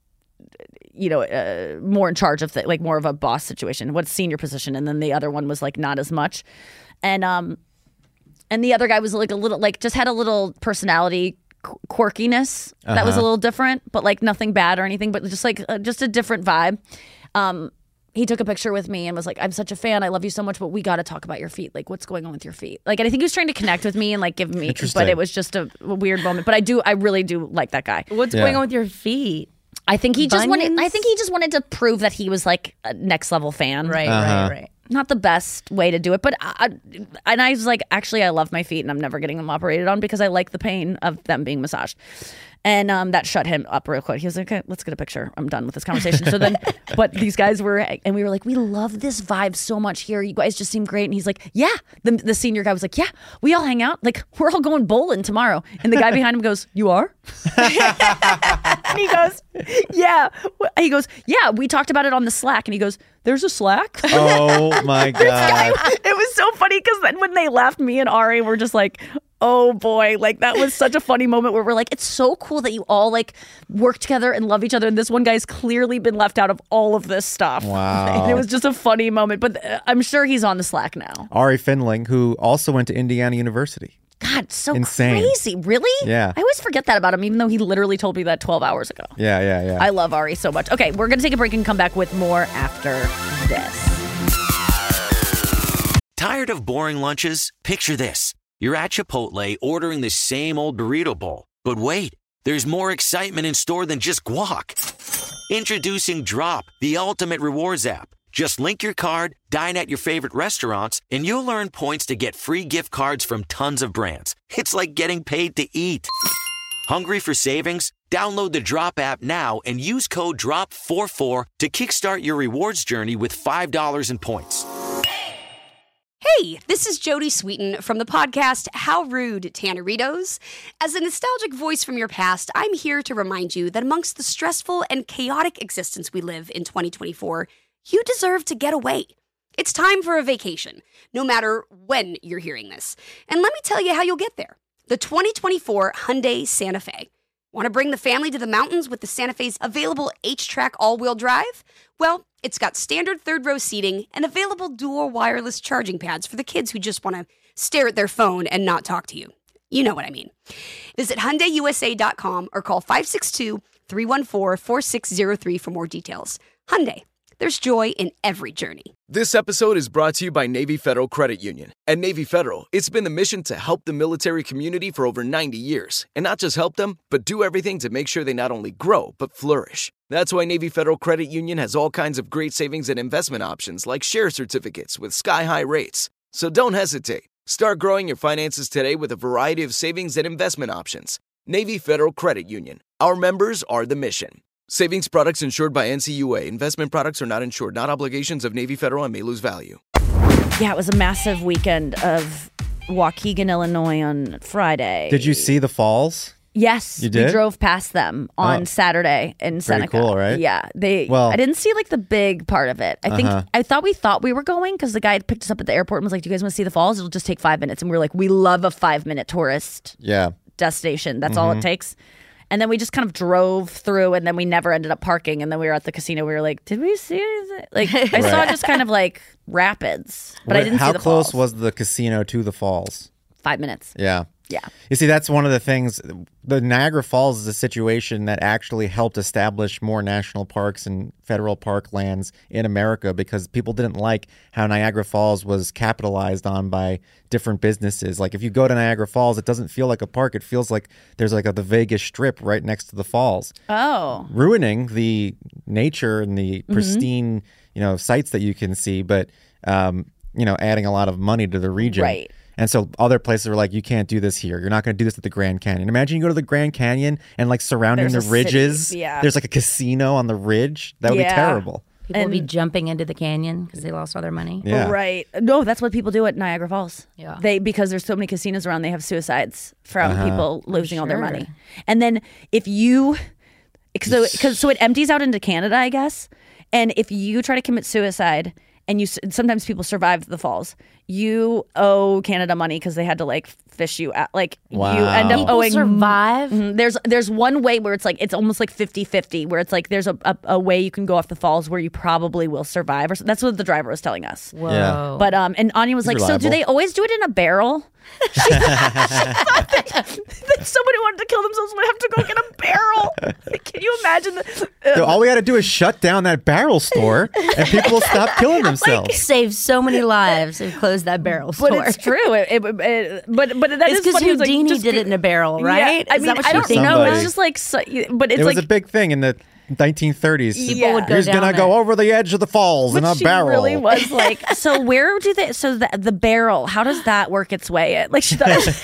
you know, uh, more in charge of the, like more of a boss situation, what's senior position, and then the other one was like not as much, and um, and the other guy was like a little like just had a little personality qu- quirkiness that was a Uh-huh. little different, but like nothing bad or anything, but just like uh, just a different vibe. Um, he took a picture with me and was like, "I'm such a fan. I love you so much, but we got to talk about your feet. Like, what's going on with your feet?" Like, and I think he was trying to connect with me and like give me, Interesting. but it was just a, a weird moment. But I do, I really do like that guy. What's Yeah. going on with your feet? I think he just wanted. I Bunions? think he just wanted to prove that he was like a next level fan. Right, Uh-huh. right, right. Not the best way to do it, but I, and I was like, actually, I love my feet, and I'm never getting them operated on because I like the pain of them being massaged. And um, that shut him up real quick. He was like, okay, let's get a picture. I'm done with this conversation. So then, but these guys were, and we were like, we love this vibe so much here. You guys just seem great. And he's like, yeah. The, the senior guy was like, yeah, we all hang out. Like, we're all going bowling tomorrow. And the guy behind him goes, you are? And he goes, yeah. He goes, yeah, we talked about it on the Slack. And he goes, there's a Slack? Oh my God. It was so funny because then when they left, me and Ari were just like, oh boy, like that was such a funny moment where we're like, it's so cool that you all like work together and love each other. And this one guy's clearly been left out of all of this stuff. Wow. And it was just a funny moment, but uh, I'm sure he's on the Slack now. Ari Finling, who also went to Indiana University. God, so Insane. crazy. Really? Yeah. I always forget that about him, even though he literally told me that twelve hours ago. Yeah, yeah, yeah. I love Ari so much. Okay, we're going to take a break and come back with more after this. Tired of boring lunches? Picture this. You're at Chipotle ordering the same old burrito bowl. But wait, there's more excitement in store than just guac. Introducing Drop, the ultimate rewards app. Just link your card, dine at your favorite restaurants, and you'll earn points to get free gift cards from tons of brands. It's like getting paid to eat. Hungry for savings? Download the Drop app now and use code drop four four to kickstart your rewards journey with five dollars in points. Hey, this is Jodie Sweetin from the podcast How Rude, Tanneritos. As a nostalgic voice from your past, I'm here to remind you that amongst the stressful and chaotic existence we live in twenty twenty-four, you deserve to get away. It's time for a vacation, no matter when you're hearing this. And let me tell you how you'll get there. The twenty twenty-four Hyundai Santa Fe. Want to bring the family to the mountains with the Santa Fe's available H-Track all-wheel drive? Well, it's got standard third-row seating and available dual wireless charging pads for the kids who just want to stare at their phone and not talk to you. You know what I mean. Visit Hyundai U S A dot com or call five six two, three one four, four six zero three for more details. Hyundai, there's joy in every journey. This episode is brought to you by Navy Federal Credit Union. At Navy Federal, it's been the mission to help the military community for over ninety years. And not just help them, but do everything to make sure they not only grow, but flourish. That's why Navy Federal Credit Union has all kinds of great savings and investment options like share certificates with sky-high rates. So don't hesitate. Start growing your finances today with a variety of savings and investment options. Navy Federal Credit Union. Our members are the mission. Savings products insured by N C U A. Investment products are not insured, not obligations of Navy Federal and may lose value. Yeah, it was a massive weekend of Waukegan, Illinois on Friday. Did you see the falls? Yes, You did? we drove past them on Oh. Saturday in Pretty Seneca. cool, right? Yeah, they. Well- I didn't see like the big part of it. I think Uh-huh. I thought we thought we were going because the guy had picked us up at the airport and was like, "Do you guys want to see the falls? It'll just take five minutes." And we were like, "We love a five minute tourist Yeah. destination. That's all it takes." And then we just kind of drove through, and then we never ended up parking. And then we were at the casino. We were like, "Did we see anything?" Like I saw Right. just kind of like rapids, but I Wait, didn't How see the close falls. was the casino to the falls? Five minutes. Yeah. Yeah. You see, that's one of the things. The Niagara Falls is a situation that actually helped establish more national parks and federal park lands in America because people didn't like how Niagara Falls was capitalized on by different businesses. Like if you go to Niagara Falls, it doesn't feel like a park. It feels like there's like a, the Vegas Strip right next to the falls, Oh. ruining the nature and the Mm-hmm. pristine, you know, sights that you can see, but um, you know, adding a lot of money to the region. Right. And so other places were like, you can't do this here. You're not going to do this at the Grand Canyon. Imagine you go to the Grand Canyon and like surrounding There's the a city, ridges, yeah. there's like a casino on the ridge. That would Yeah. be terrible. People will be And- jumping into the canyon because they lost all their money. Yeah. Right. No, that's what people do at Niagara Falls. Yeah. They because there's so many casinos around, they have suicides from Uh-huh. people losing all their Sure. money. And then if you so cuz so it empties out into Canada, I guess. And if you try to commit suicide and you s- sometimes people survive the falls, you owe Canada money because they had to like fish you out. Like you end up Wow. People owing survive. Mhm. There's there's one way where it's like it's almost like fifty-fifty where it's like there's a, a, a way you can go off the falls where you probably will survive or so. That's what the driver was telling us. Whoa. Yeah. But um, and Anya was like, "So do reliable. they always do it in a barrel?" She, she thought that, that somebody wanted to kill themselves would have to go get a barrel. Like, can you imagine? The, So all we had to do is shut down that barrel store and people will stop killing themselves. Saved so many lives and closed that barrel but store. it's true. It, it, it, but but that It's is because funny. He was like, Houdini just did it in a barrel, right? Yeah, I Is mean, that what I you're don't saying? know. It's Somebody- just like, so, but it's it was like a big thing in the nineteen thirties. People would go He's down gonna there. go over the edge of the falls in But a she barrel. really was like, so where do they? So the the barrel, how does that work its way in? Like she thought it was,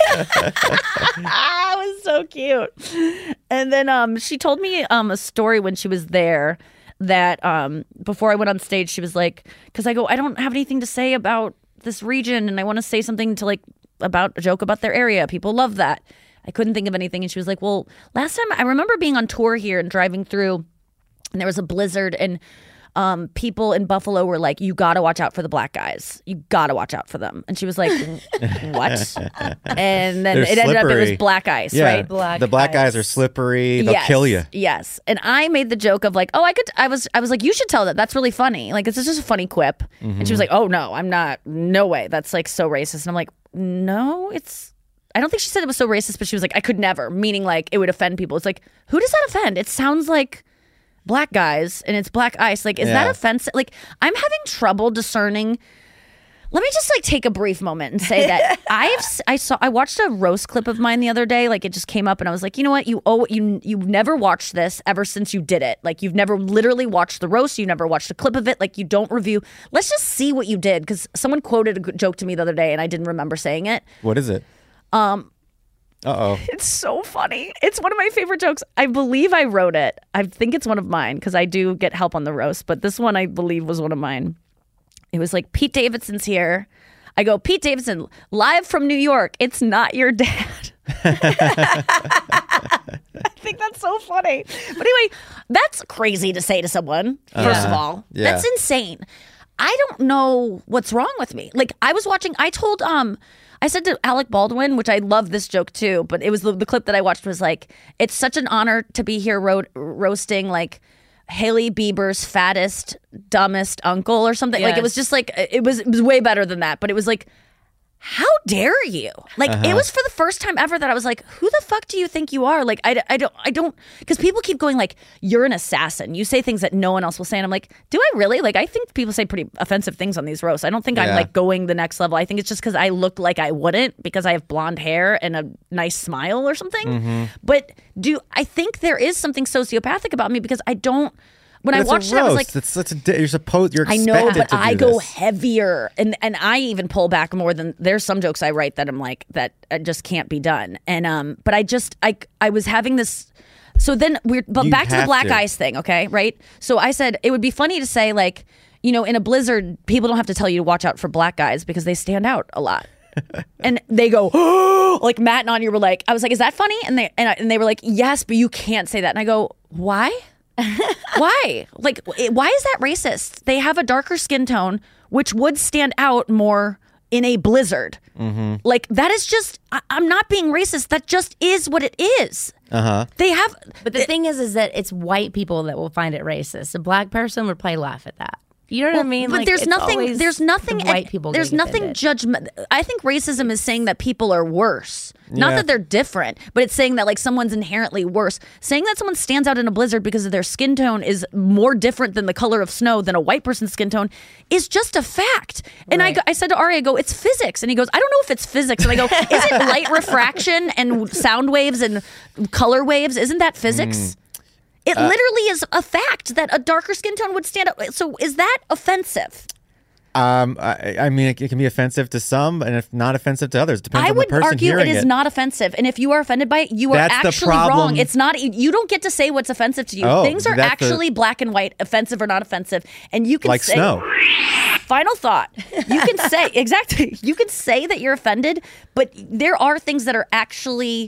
it was so cute. And then um, she told me um a story when she was there that um before I went on stage, she was like, because I go, I don't have anything to say about this region, and I want to say something to like about a joke about their area. People love that. I couldn't think of anything, and she was like, well, last time I remember being on tour here and driving through. And there was a blizzard, and um, people in Buffalo were like, "You got to watch out for the black guys. You got to watch out for them." And she was like, "What?" And then They're it ended up it was slippery. black ice, yeah, right? Black the black guys ice. are slippery. They'll yes, kill you. Yes. And I made the joke of like, "Oh, I could." I was. I was like, "You should tell that. That's really funny. Like, it's just a funny quip." And she was like, "Oh no, I'm not. No way. That's like so racist." And I'm like, "No, it's." I don't think she said it was so racist, but she was like, "I could never," meaning like it would offend people. It's like, who does that offend? It sounds like black guys and it's black ice. Like, is Yeah. that offensive? Like, I'm having trouble discerning. Let me just like take a brief moment and say that I've s- I saw I watched a roast clip of mine the other day. Like, it just came up and I was like, you know what? You oh you you've never watched this ever since you did it. Like, you've never literally watched the roast. You never watched a clip of it. Like, you don't review. Let's just see what you did, because someone quoted a good joke to me the other day and I didn't remember saying it. What is it? Um. Uh oh. It's so funny. It's one of my favorite jokes. I believe I wrote it. I think it's one of mine because I do get help on the roast, but this one I believe was one of mine. It was like, Pete Davidson's here. I go, Pete Davidson, live from New York. It's not your dad. I think that's so funny. But anyway, that's crazy to say to someone, first of Uh-huh. all. Yeah. That's insane. I don't know what's wrong with me. Like, I was watching, I told, um, I said to Alec Baldwin, which I love this joke too, but it was the, the clip that I watched was like, it's such an honor to be here ro- roasting like Haley Bieber's fattest, dumbest uncle or something. Like, it was Yes. just like, it was, it was way better than that, but it was like, how dare you? Like, Uh-huh. it was for the first time ever that I was like, who the fuck do you think you are? Like, I, I don't, I don't, because people keep going like, you're an assassin. You say things that no one else will say. And I'm like, do I really? Like, I think people say pretty offensive things on these roasts. I don't think I'm Yeah. like going the next level. I think it's just because I look like I wouldn't because I have blonde hair and a nice smile or something. Mm-hmm. But do I think there is something sociopathic about me because I don't, when But I it's watched a it, I was roast. like, it's, it's a, di- you're supposed. You're I expected know, but to do I go this. heavier, and and I even pull back more than there's some jokes I write that I'm like that uh, just can't be done. And um, but I just I I was having this. So then we're but You back to the have black to. ice thing, okay? Right. So I said it would be funny to say like, you know, in a blizzard, people don't have to tell you to watch out for black guys because they stand out a lot. And they go, oh, like Matt and Anya were like, I was like, is that funny? And they and, I, and they were like, yes, but you can't say that. And I go, why? Why? Like, why is that racist? They have a darker skin tone, which would stand out more in a blizzard. Mm-hmm. Like, that is just, I, I'm not being racist. That just is what it is. Uh-huh. They have. But the it, thing is, is that it's white people that will find it racist. A black person would probably laugh at that. You know what well, I mean? But like, there's nothing. There's nothing. The white people. There's nothing judgment. I think racism is saying that people are worse. Not Yeah. that they're different, but it's saying that like someone's inherently worse. Saying that someone stands out in a blizzard because of their skin tone is more different than the color of snow than a white person's skin tone is just a fact. And Right. I, I said to Ari, I go, it's physics. And he goes, I don't know if it's physics. And I go, is it light refraction and sound waves and color waves? Isn't that physics? Mm. It Uh, literally is a fact that a darker skin tone would stand out. So is that offensive? Um, I, I mean, it, it can be offensive to some, and if not offensive to others. Depends I on would the person argue hearing it is it. not offensive, and if you are offended by it, you are That's the actually problem. wrong. It's not. You don't get to say what's offensive to you. Oh, Things are that's the- actually black and white, offensive or not offensive, and you can Like say. snow. Final thought. You can say exactly. You can say that you're offended, but there are things that are actually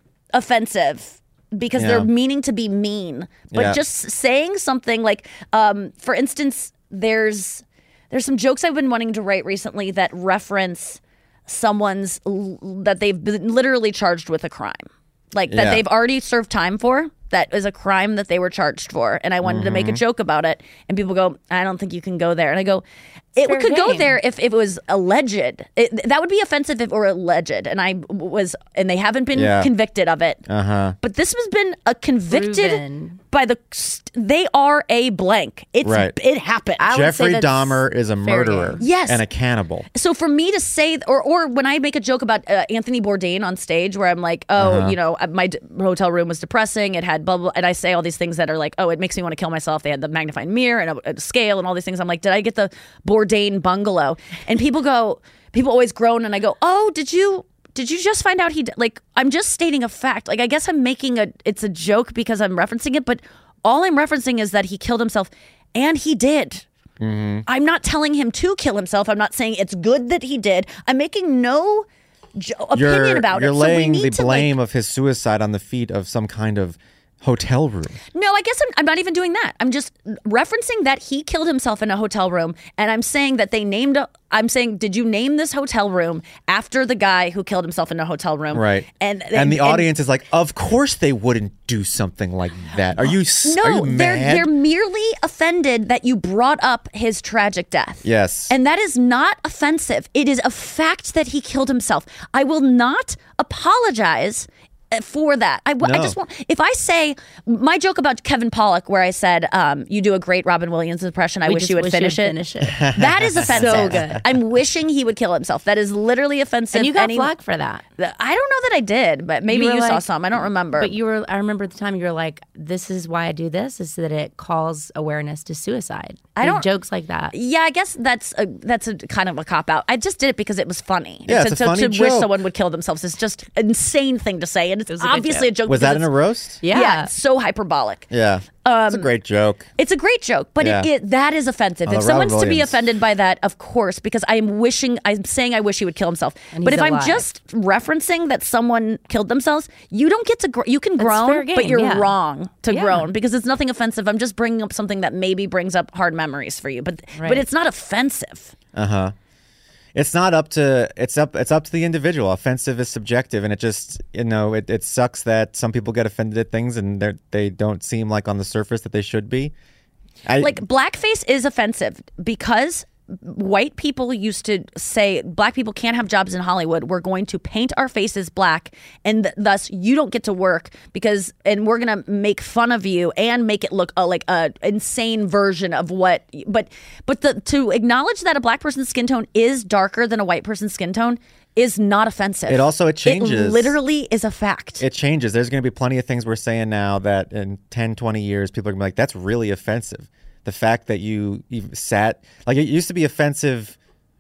offensive. Because Yeah. they're meaning to be mean, but Yeah. just saying something like, um, for instance, there's there's some jokes I've been wanting to write recently that reference someone's l- that they've been literally charged with a crime, like that Yeah. they've already served time for. That is a crime that they were charged for, and I wanted to make a joke about it. And people go, "I don't think you can go there." And I go, "It fair could go game. there if, if it was alleged. It, that would be offensive if it were alleged." And I was, and they haven't been Yeah. convicted of it. Uh huh. But this has been a convicted Proven. by the. They are a blank. It's Right. it happened. I would say Jeffrey that's Dahmer is a fair murderer. game. Yes. And a cannibal. So for me to say, or or when I make a joke about uh, Anthony Bourdain on stage, where I'm like, oh, Uh-huh. you know, my d- hotel room was depressing. It had blah blah, and I say all these things that are like, oh, it makes me want to kill myself. They had the magnifying mirror and a, a scale and all these things. I'm like, did I get the Bourdain bungalow? And people go, people always groan, and I go, oh, did you? Did you just find out he d-? Like? I'm just stating a fact. Like I guess I'm making a. It's a joke because I'm referencing it, but all I'm referencing is that he killed himself, and he did. Mm-hmm. I'm not telling him to kill himself. I'm not saying it's good that he did. I'm making no jo- opinion You're, about you're it. So we laying need the to, blame like, of his suicide on the feet of some kind of hotel room. no, I guess I'm, I'm not even doing that. I'm just referencing that he killed himself in a hotel room, and I'm saying that they named. A, I'm saying, did you name this hotel room after the guy who killed himself in a hotel room? Right. And And the audience is like, of course they wouldn't do something like that. Are you, s- No, are you they're mad? they're merely offended that you brought up his tragic death. Yes. And that is not offensive. It is a fact that he killed himself. I will not apologize for that. I, w- I No. just want, if I say my joke about Kevin Pollak, where I said, um, you do a great Robin Williams impression. I We wish just you would wish finish, you'd it. finish it. That is offensive. So good. I'm wishing he would kill himself. That is literally offensive. And you got Any- flack for that. I don't know that I did, but maybe you, were saw like- some. I don't remember. But you were, I remember at the time you were like, this is why I do this, is that it calls awareness to suicide. I Like, don't- jokes like that. Yeah, I guess that's a that's a kind of a cop out. I just did it because it was funny. Yeah, to, it's a to, funny to wish joke. someone would kill themselves is just an insane thing to say, and it's was a good obviously a joke. joke. Was because that in a it's- roast? Yeah. Yeah, it's so hyperbolic. Yeah. it's a great joke. It's a great joke, but Yeah. it, it, that is offensive. Oh, if Robin someone's to be Williams. offended by that, of course, because I'm wishing, I'm saying I wish he would kill himself. And But he's if I'm alive. just referencing that someone killed themselves, you don't get to. Gr- you can fair groan, game, but you're yeah. wrong to Yeah. groan because it's nothing offensive. I'm just bringing up something that maybe brings up hard memories for you, but Right. but it's not offensive. Uh huh. It's not up to it's up it's up to the individual. Offensive is subjective, and it just you know it, it sucks that some people get offended at things and they they don't seem like on the surface that they should be. I, Like blackface is offensive because white people used to say black people can't have jobs in Hollywood. We're going to paint our faces black, and th- thus you don't get to work because, and we're gonna make fun of you and make it look uh, like a insane version of what. But but the to acknowledge that a black person's skin tone is darker than a white person's skin tone is not offensive. It also- it changes. It literally is a fact. it changes. There's going to be plenty of things we're saying now that in ten, twenty years people are going to be like, that's really offensive. The fact that you, you sat like it used to be offensive.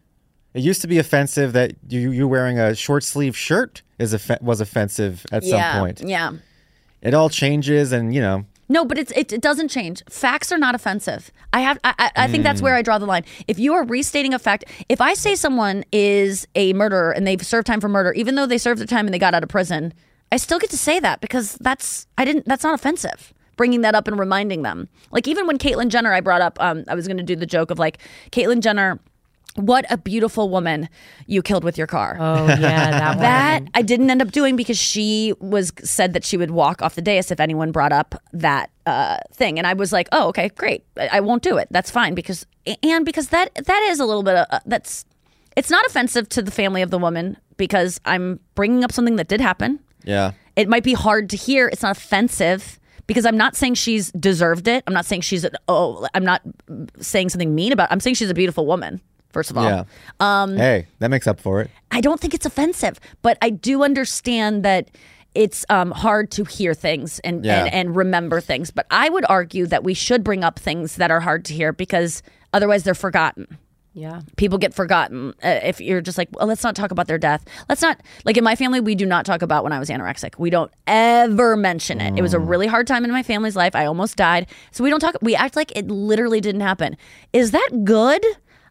It used to be offensive that you you wearing a short sleeve shirt is off- was offensive at yeah, some point. yeah. It all changes, and you know No, but it's it, it doesn't change. Facts are not offensive. I have I, I, I think that's where I draw the line. If you are restating a fact, if I say someone is a murderer and they've served time for murder, even though they served their time and they got out of prison, I still get to say that because that's I didn't that's not offensive. Bringing that up and reminding them. Like even when Caitlyn Jenner, I brought up, um, I was going to do the joke of like Caitlyn Jenner. What a beautiful woman you killed with your car. Oh yeah, that one. That I didn't end up doing because she was said that she would walk off the dais if anyone brought up that uh, thing, and I was like, oh, okay, great. I, I won't do it. That's fine because and because that that is a little bit of uh, that's it's not offensive to the family of the woman because I'm bringing up something that did happen. Yeah, it might be hard to hear. It's not offensive. Because I'm not saying she's deserved it. I'm not saying she's an, oh. I'm not saying something mean about. I'm saying she's a beautiful woman. First of all, yeah. Um, hey, that makes up for it. I don't think it's offensive, but I do understand that it's um, hard to hear things and, Yeah. and and remember things. But I would argue that we should bring up things that are hard to hear because otherwise they're forgotten. Yeah. People get forgotten uh, if you're just like, well, let's not talk about their death. Let's not, like in my family, we do not talk about when I was anorexic. We don't ever mention it. It was a really hard time in my family's life. I almost died. So we don't talk, we act like it literally didn't happen. Is that good?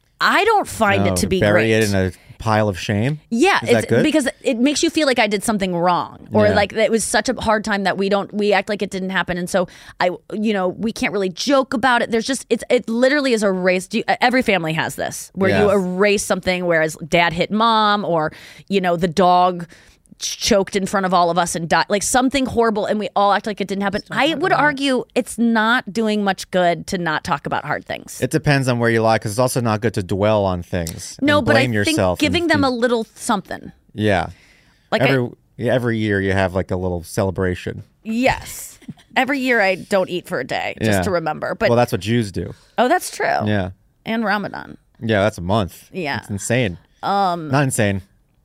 I don't find No, it to be bury great. it in a pile of shame. Yeah, Is it's that good? because it makes you feel like I did something wrong, or Yeah. like it was such a hard time that we don't we act like it didn't happen, and so I, you know, we can't really joke about it. There's just it's it literally is erased. You, every family has this where Yeah. you erase something, whereas dad hit mom, or you know the dog choked in front of all of us and died, like something horrible, and we all act like it didn't happen. I would argue it's not doing much good to not talk about hard things. It depends on where you lie, because it's also not good to dwell on things. No, and but I blame think yourself giving and them be- a little something. yeah, Like I- every yeah, every year you have like a little celebration. Yes. Every year I don't eat for a day just Yeah. to remember. But well, that's what Jews do. oh, that's true. Yeah, And Ramadan. yeah, that's a month. Yeah. It's insane. Um, not insane.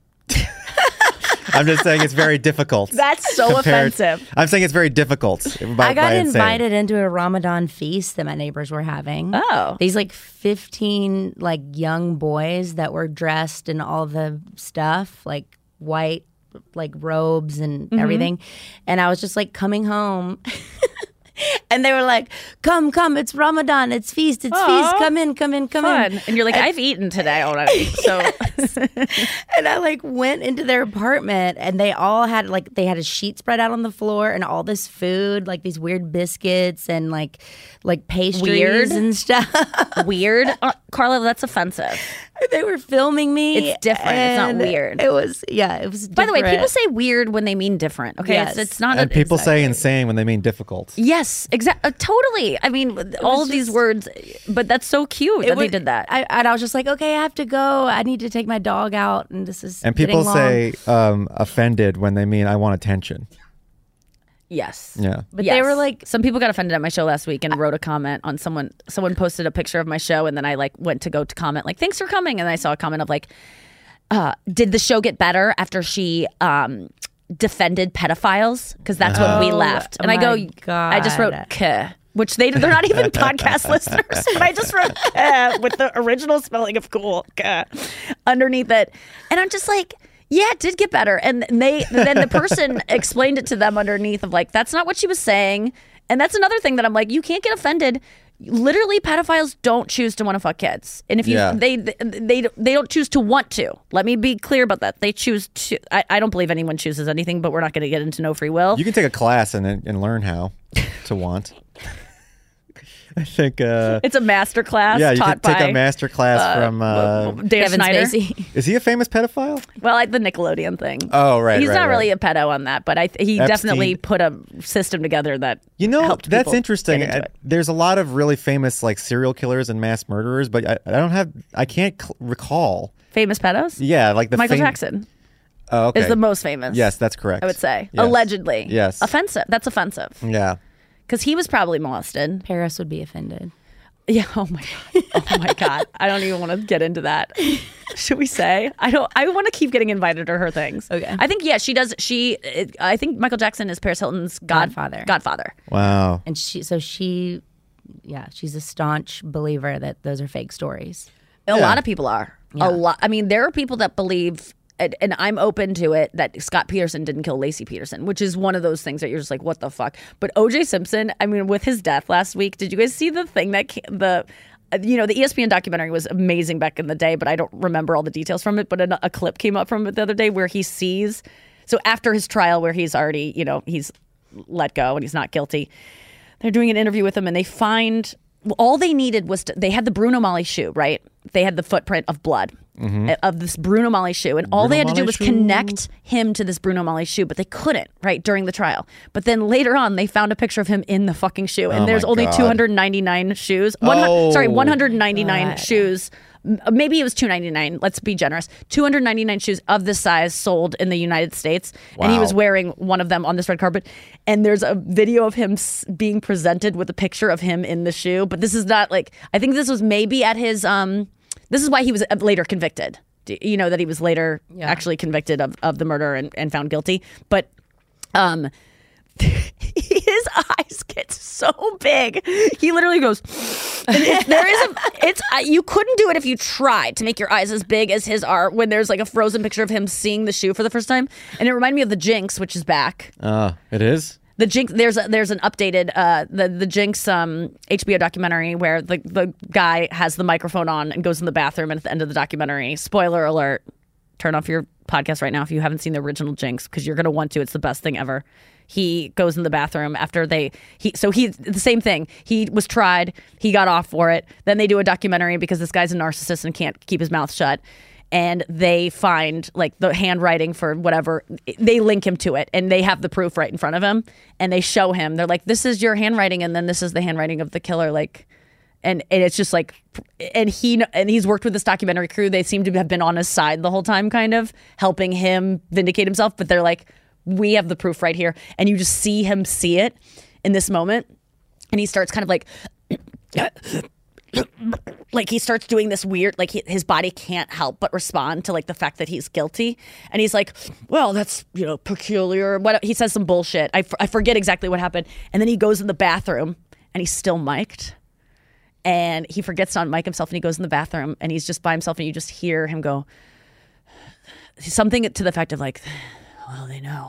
I'm just saying it's very difficult. That's so compared- offensive. I'm saying it's very difficult. By, I got by insane. invited into a Ramadan feast that my neighbors were having. Oh. These like fifteen like young boys that were dressed in all the stuff, like white like robes and Mm-hmm. everything. And I was just like coming home. And they were like, come, come, it's Ramadan, it's feast, it's Aw. feast, come in, come in, come Fun. in. And you're like, I've eaten today already. So And I like went into their apartment and they all had like they had a sheet spread out on the floor and all this food, like these weird biscuits and like like pastries Weird? and stuff. weird. Uh, Carla, that's offensive. They were filming me. It's different. It's not and weird. It was yeah, it was By the way, different. people say weird when they mean different. Okay. Yes. It's, it's not And a, people it's- say insane when they mean difficult. Yes, exactly. Uh, totally. I mean, all of these just- words, but that's so cute It that they was- did that. I, and I was just like, okay, I have to go. I need to take my dog out, and this is And people getting long. say um, offended when they mean I want attention. yes. Yeah. But they were like, some people got offended at my show last week and wrote a comment on someone. Someone posted a picture of my show, and then I like went to go to comment like, "Thanks for coming," and I saw a comment of like, uh, "Did the show get better after she um, defended pedophiles?" Because that's when we Oh, left. And I my go, I just wrote God. "K," which they they're not even podcast listeners, but I just wrote "K" with the original spelling of cool K underneath it, and I'm just like. Yeah, it did get better. And they then the person explained it to them underneath of like, that's not what she was saying. And that's another thing that I'm like, you can't get offended. Literally, pedophiles don't choose to want to fuck kids. And if you Yeah. they, they they they don't choose to want to. Let me be clear about that. They choose to I, I don't believe anyone chooses anything, but we're not gonna get into no free will. You can take a class and and learn how to want. I think. Uh, It's a master class yeah, you taught can take by a master class from. Uh, Dan Kevin Schneider. Spacey. is he a famous pedophile? Well, like the Nickelodeon thing. Oh, right, He's right, not right. really a pedo on that, but I th- he Epstein. definitely put a system together that You know, helped that's people interesting. get into I- it. There's a lot of really famous like serial killers and mass murderers, but I, I don't have. I can't cl- recall. Famous pedos? Yeah, like the Michael fam- Jackson Oh, okay. is the most famous. Yes, that's correct. I would say. Yes. Allegedly. Yes. Offensive. That's offensive. Yeah. Because he was probably molested. Paris would be offended. Yeah. Oh my God. Oh my God. I don't even want to get into that. Should we say? I don't. I want to keep getting invited to her things. Okay. I think, yeah, she does. She, it, I think Michael Jackson is Paris Hilton's god, Godfather. Godfather. Wow. And she, so she, yeah, she's a staunch believer that those are fake stories. A Yeah. lot of people are. Yeah. A lot. I mean, there are people that believe and, and I'm open to it that Scott Peterson didn't kill Lacey Peterson, which is one of those things that you're just like, what the fuck? But O J Simpson, I mean, with his death last week, did you guys see the thing that came, the you know, the E S P N documentary was amazing back in the day, but I don't remember all the details from it. But a, a clip came up from it the other day where he sees, so after his trial where he's already, you know, he's let go and he's not guilty, they're doing an interview with him and they find, all they needed was, to, they had the Bruno Mali shoe, right? They had the footprint of blood. Mm-hmm. Of this Bruno Mali shoe, and all Bruno they had to Mali do was shoe? connect him to this Bruno Mali shoe, but they couldn't, right, during the trial. But then later on, they found a picture of him in the fucking shoe, and Oh there's my only God. two hundred ninety-nine shoes. One, Oh, sorry, one hundred ninety-nine God. shoes. M- Maybe it was two hundred ninety-nine. Let's be generous. two hundred ninety-nine shoes of this size sold in the United States, and he Wow. was wearing one of them on this red carpet. And there's a video of him s- being presented with a picture of him in the shoe. But this is not like, I think this was maybe at his. Um, this is why he was later convicted. You know, that he was later Yeah. actually convicted of, of the murder and, and found guilty. But um, his eyes get so big. He literally goes, and it, there is a, it's, uh, you couldn't do it if you tried to make your eyes as big as his are when there's like a frozen picture of him seeing the shoe for the first time. And it reminded me of The Jinx, which is back. Uh, it is? The Jinx, there's a, there's an updated uh, the the Jinx um, H B O documentary where the the guy has the microphone on and goes in the bathroom, and at the end of the documentary, spoiler alert, turn off your podcast right now if you haven't seen the original Jinx, because you're gonna want to. It's the best thing ever. He goes in the bathroom after they he so he the same thing. He was tried, he got off for it. Then they do a documentary because this guy's a narcissist and can't keep his mouth shut. And they find like the handwriting for whatever, they link him to it and they have the proof right in front of him and they show him, they're like, this is your handwriting and then this is the handwriting of the killer. Like, and, and it's just like, and he, and he's worked with this documentary crew. They seem to have been on his side the whole time, kind of helping him vindicate himself. But they're like, we have the proof right here. And you just see him see it in this moment. And he starts kind of like, like he starts doing this weird, like he, his body can't help but respond to like the fact that he's guilty. And he's like, well, that's, you know, peculiar. What he says some bullshit. I, f- I forget exactly what happened. And then he goes in the bathroom and he's still mic'd. And he forgets to unmic himself and he goes in the bathroom and he's just by himself and you just hear him go something to the effect of like, well, they know.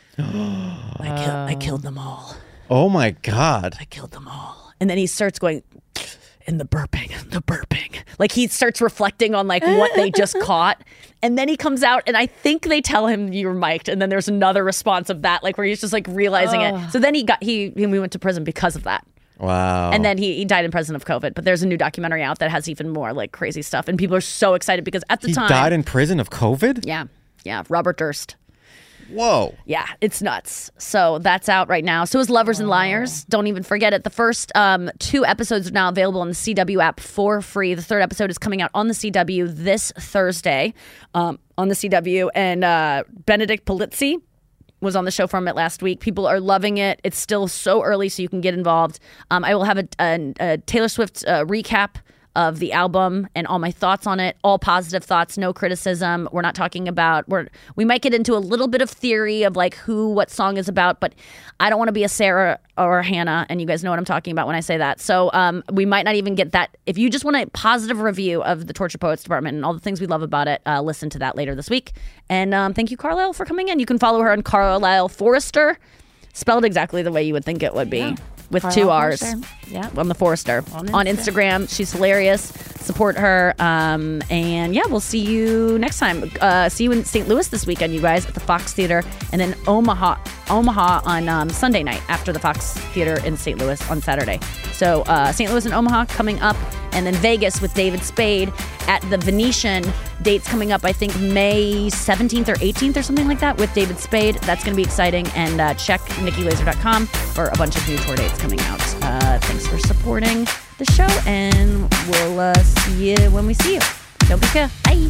I, kill- I killed them all. Oh my God. I killed them all. And then he starts going, and the burping, the burping. Like he starts reflecting on like what they just caught. And then he comes out and I think they tell him you're mic'd. And then there's another response of that, like where he's just like realizing Oh. it. So then he got, he, he we went to prison because of that. Wow. And then he, he died in prison of COVID. But there's a new documentary out that has even more like crazy stuff. And people are so excited because at the he time. died in prison of COVID? Yeah. Yeah. Robert Durst. Whoa. Yeah, it's nuts. So that's out right now. So is Lovers and Liars. Don't even forget it. The first um, two episodes are now available on the C W app for free. The third episode is coming out on the C W this Thursday um, on the C W. And uh, Benedict Polizzi was on the show from it last week. People are loving it. It's still so early, so you can get involved. Um, I will have a, a, a Taylor Swift uh, recap of the album and all my thoughts on it, all positive thoughts, no criticism. We're not talking about, we're, we might get into a little bit of theory of like who, what song is about, but I don't want to be a Sarah or a Hannah, and you guys know what I'm talking about when I say that. So um, we might not even get that. If you just want a positive review of the Torture Poets Department and all the things we love about it, uh, listen to that later this week. And um, thank you, Carlisle, for coming in. You can follow her on Carlisle Forrester, spelled exactly the way you would think it would be. Yeah. With Carlisle two R's. Forrester. Yeah. On the Forrester. On On Instagram. Instagram. She's hilarious. Support her. Um, and yeah, we'll see you next time. Uh, see you in Saint Louis this weekend, you guys, at the Fox Theater. And then Omaha Omaha on um, Sunday night after the Fox Theater in Saint Louis on Saturday. So uh, Saint Louis and Omaha coming up. And then Vegas with David Spade at the Venetian. Dates coming up, I think, May seventeenth or eighteenth or something like that with David Spade. That's going to be exciting. And uh, check nikki glaser dot com for a bunch of new tour dates coming out. Uh, thanks for supporting the show, and we'll uh, see you when we see you. Don't be care. Bye.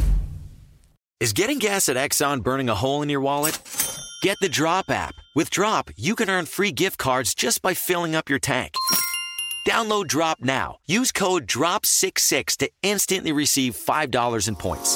Is getting gas at Exxon burning a hole in your wallet? Get the Drop app. With Drop, you can earn free gift cards just by filling up your tank. Download Drop now. Use code D R O P six six to instantly receive five dollars in points.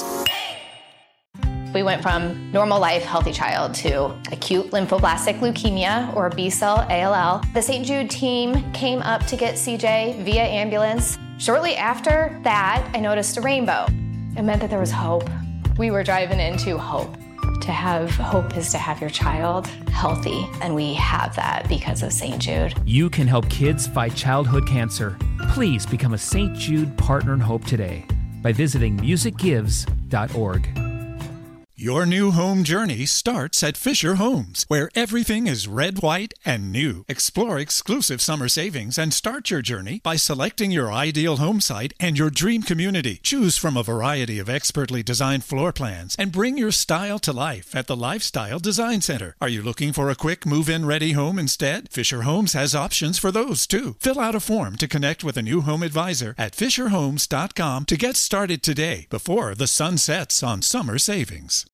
We went from normal life, healthy child to acute lymphoblastic leukemia, or B-cell A L L. The Saint Jude team came up to get C J via ambulance. Shortly after that, I noticed a rainbow. It meant that there was hope. We were driving into hope. To have hope is to have your child healthy, and we have that because of Saint Jude. You can help kids fight childhood cancer. Please become a Saint Jude Partner in Hope today by visiting music gives dot org. Your new home journey starts at Fisher Homes, where everything is red, white, and new. Explore exclusive summer savings and start your journey by selecting your ideal home site and your dream community. Choose from a variety of expertly designed floor plans and bring your style to life at the Lifestyle Design Center. Are you looking for a quick move-in ready home instead? Fisher Homes has options for those too. Fill out a form to connect with a new home advisor at fisher homes dot com to get started today before the sun sets on summer savings.